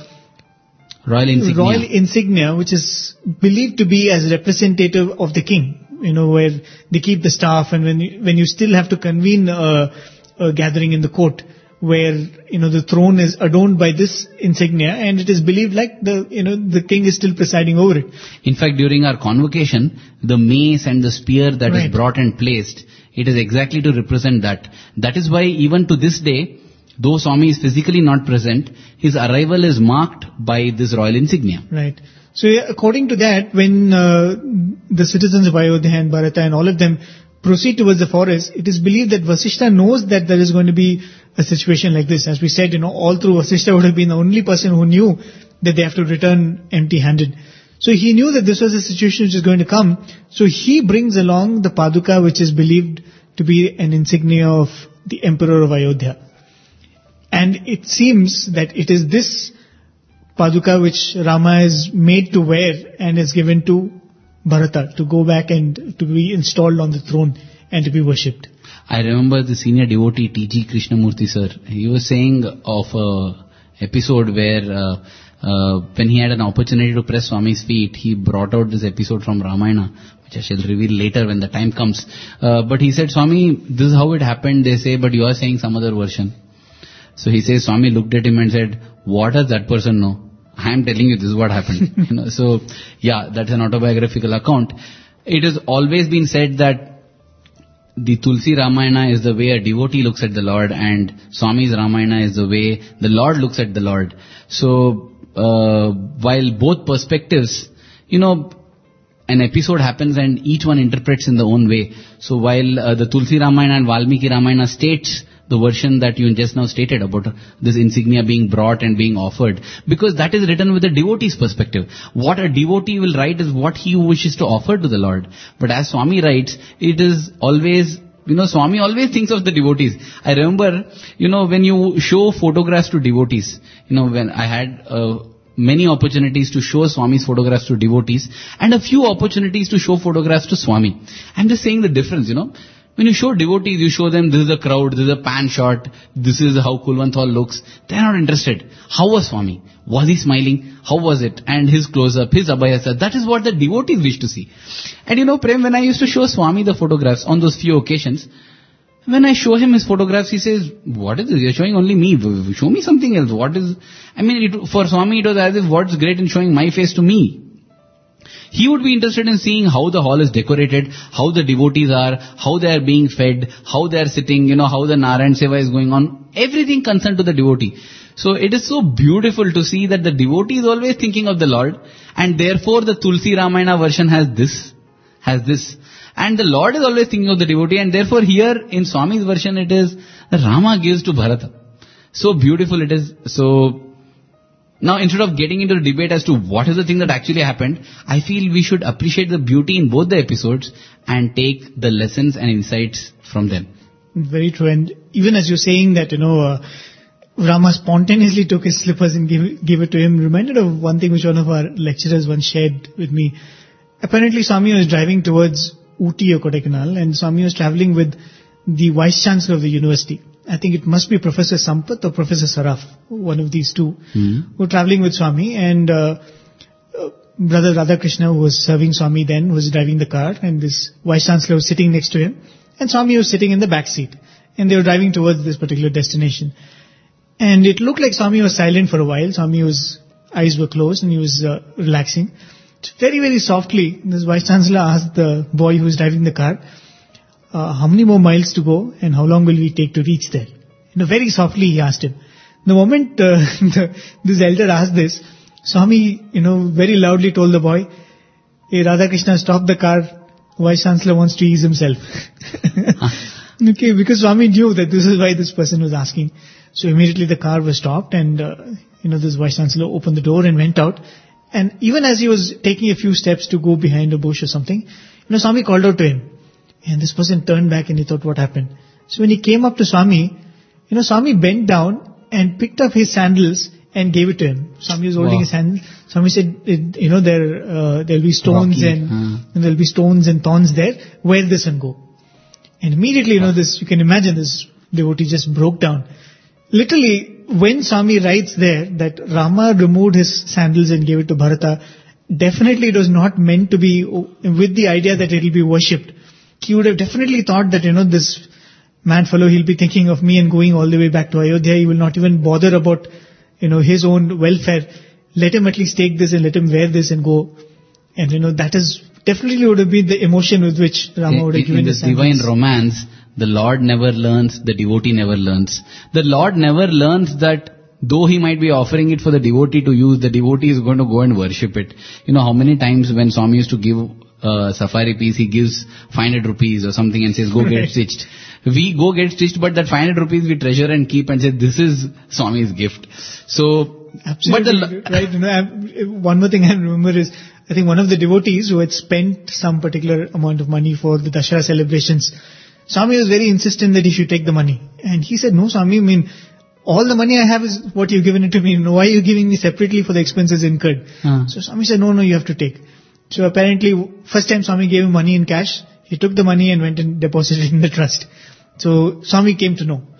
royal insignia which is believed to be as representative of the king, where they keep the staff, and when you still have to convene a gathering in the court, where the throne is adorned by this insignia, and it is believed like the king is still presiding over it. In fact, during our convocation, the mace and the spear that is brought and placed, it is exactly to represent that. That is why even to this day, though Swami is physically not present, his arrival is marked by this royal insignia. Right. So according to that, when the citizens of Ayodhya and Bharata and all of them proceed towards the forest, it is believed that Vasishtha knows that there is going to be a situation like this. As we said, all through Vasishtha would have been the only person who knew that they have to return empty-handed. So he knew that this was a situation which is going to come. So he brings along the Paduka, which is believed to be an insignia of the Emperor of Ayodhya. And it seems that it is this Paduka which Rama is made to wear and is given to Bharata to go back and to be installed on the throne and to be worshipped. I remember the senior devotee T.G. Krishnamurti sir. He was saying of a episode where when he had an opportunity to press Swami's feet, he brought out this episode from Ramayana, which I shall reveal later when the time comes. But he said, Swami, this is how it happened, they say, but you are saying some other version. So he says, Swami looked at him and said, what does that person know? I am telling you this is what happened. So yeah, that's an autobiographical account. It has always been said that the Tulsi Ramayana is the way a devotee looks at the Lord, and Swami's Ramayana is the way the Lord looks at the Lord. So while both perspectives, an episode happens and each one interprets in their own way. So while the Tulsi Ramayana and Valmiki Ramayana states the version that you just now stated about this insignia being brought and being offered, because that is written with a devotee's perspective. What a devotee will write is what he wishes to offer to the Lord. But as Swami writes, it is always, Swami always thinks of the devotees. I remember, when you show photographs to devotees, when I had many opportunities to show Swami's photographs to devotees and a few opportunities to show photographs to Swami. I'm just saying the difference, When you show devotees, you show them this is a crowd, this is a pan shot, this is how Kulwanthal looks. They're not interested. How was Swami? Was he smiling? How was it? And his close-up, his abhyasa, that is what the devotees wish to see. And Prem, when I used to show Swami the photographs on those few occasions, when I show him his photographs, he says, what is this? You're showing only me. Show me something else. For Swami it was as if what's great in showing my face to me. He would be interested in seeing how the hall is decorated, how the devotees are, how they are being fed, how they are sitting, how the Narayan Seva is going on. Everything concerned to the devotee. So it is so beautiful to see that the devotee is always thinking of the Lord, and therefore the Tulsi Ramayana version has this. And the Lord is always thinking of the devotee, and therefore here in Swami's version it is Rama gives to Bharata. So beautiful it is. So now, instead of getting into the debate as to what is the thing that actually happened, I feel we should appreciate the beauty in both the episodes and take the lessons and insights from them. Very true. And even as you're saying that, Rama spontaneously took his slippers and gave it to him, reminded of one thing which one of our lecturers once shared with me. Apparently, Swami was driving towards Ooty or Kodaikanal, and Swami was traveling with the Vice Chancellor of the university. I think it must be Professor Sampath or Professor Saraf, one of these two, who were traveling with Swami, and Brother Radhakrishna, who was serving Swami then, was driving the car, and this Vice Chancellor was sitting next to him, and Swami was sitting in the back seat, and they were driving towards this particular destination. And it looked like Swami was silent for a while. Swami's eyes were closed and he was relaxing. Very, very softly, this Vice Chancellor asked the boy who was driving the car, how many more miles to go and how long will we take to reach there? Very softly he asked him. The moment this elder asked this, Swami, very loudly told the boy, "Hey, Radhakrishna, stop the car. Vice Chancellor wants to ease himself." Okay, because Swami knew that this is why this person was asking. So immediately the car was stopped and, this Vice Chancellor opened the door and went out. And even as he was taking a few steps to go behind a bush or something, Swami called out to him. And this person turned back and he thought, what happened? So when he came up to Swami, Swami bent down and picked up his sandals and gave it to him. Swami was holding his hand. Swami said, there'll be stones and there'll be stones and thorns there. Wear this and go. And immediately, you can imagine this devotee just broke down. Literally, when Swami writes there that Rama removed his sandals and gave it to Bharata, definitely it was not meant to be with the idea that it will be worshipped. He would have definitely thought that, this mad fellow, he'll be thinking of me and going all the way back to Ayodhya. He will not even bother about, his own welfare. Let him at least take this and let him wear this and go. And, that is definitely would have been the emotion with which Rama would have given his sandals. In this divine romance, the Lord never learns, the devotee never learns. The Lord never learns that though he might be offering it for the devotee to use, the devotee is going to go and worship it. How many times when Swami used to give a safari piece, he gives 500 rupees or something and says, go get stitched. We go get stitched, but that 500 rupees we treasure and keep and say, this is Swami's gift. So, absolutely right. One more thing I remember is, I think one of the devotees who had spent some particular amount of money for the Dashera celebrations, Swami was very insistent that he should take the money. And he said, no Swami, all the money I have is what you've given it to me. Why are you giving me separately for the expenses incurred? So Swami said, no, you have to take. So apparently, first time Swami gave him money in cash, he took the money and went and deposited it in the trust. So Swami came to know,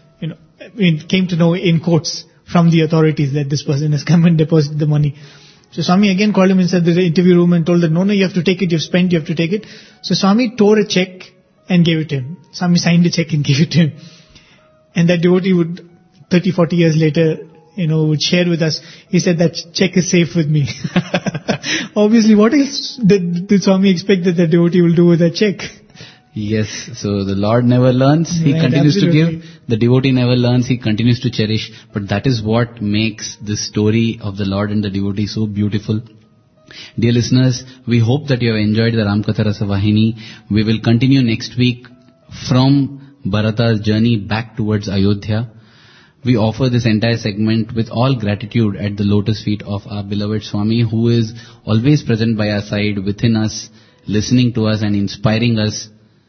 came to know in quotes from the authorities that this person has come and deposited the money. So Swami again called him inside the interview room and told that, no, you have to take it, you've spent, you have to take it. So Swami tore a check and gave it to him. Swami signed a check and gave it to him. And that devotee would, 30, 40 years later, would share with us, he said that check is safe with me. Obviously, what else did Swami expect that the devotee will do with that check? Yes, so the Lord never learns, He continues absolutely. To give. The devotee never learns, he continues to cherish. But that is what makes this story of the Lord and the devotee so beautiful. Dear listeners, we hope that you have enjoyed the Ramkatha Rasa Vahini. We will continue next week from Bharata's journey back towards Ayodhya. We offer this entire segment with all gratitude at the lotus feet of our beloved Swami, who is always present by our side, within us, listening to us and inspiring us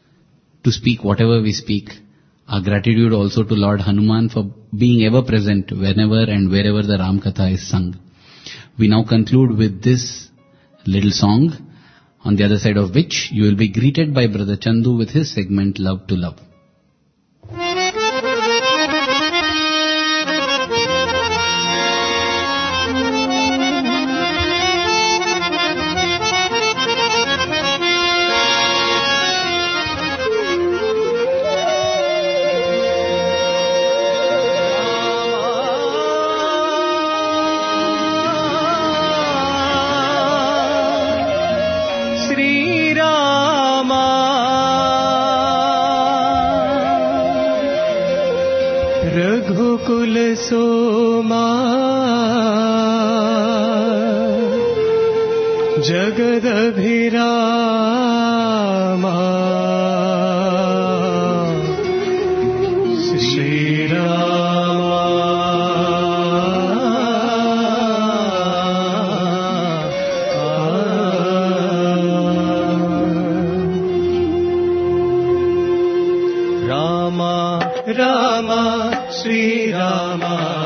to speak whatever we speak. Our gratitude also to Lord Hanuman for being ever present whenever and wherever the Ram Katha is sung. We now conclude with this little song, on the other side of which you will be greeted by Brother Chandu with his segment Love to Love. Raghukul Soma जगदभिरामा Shri Rama Rama Sri Rama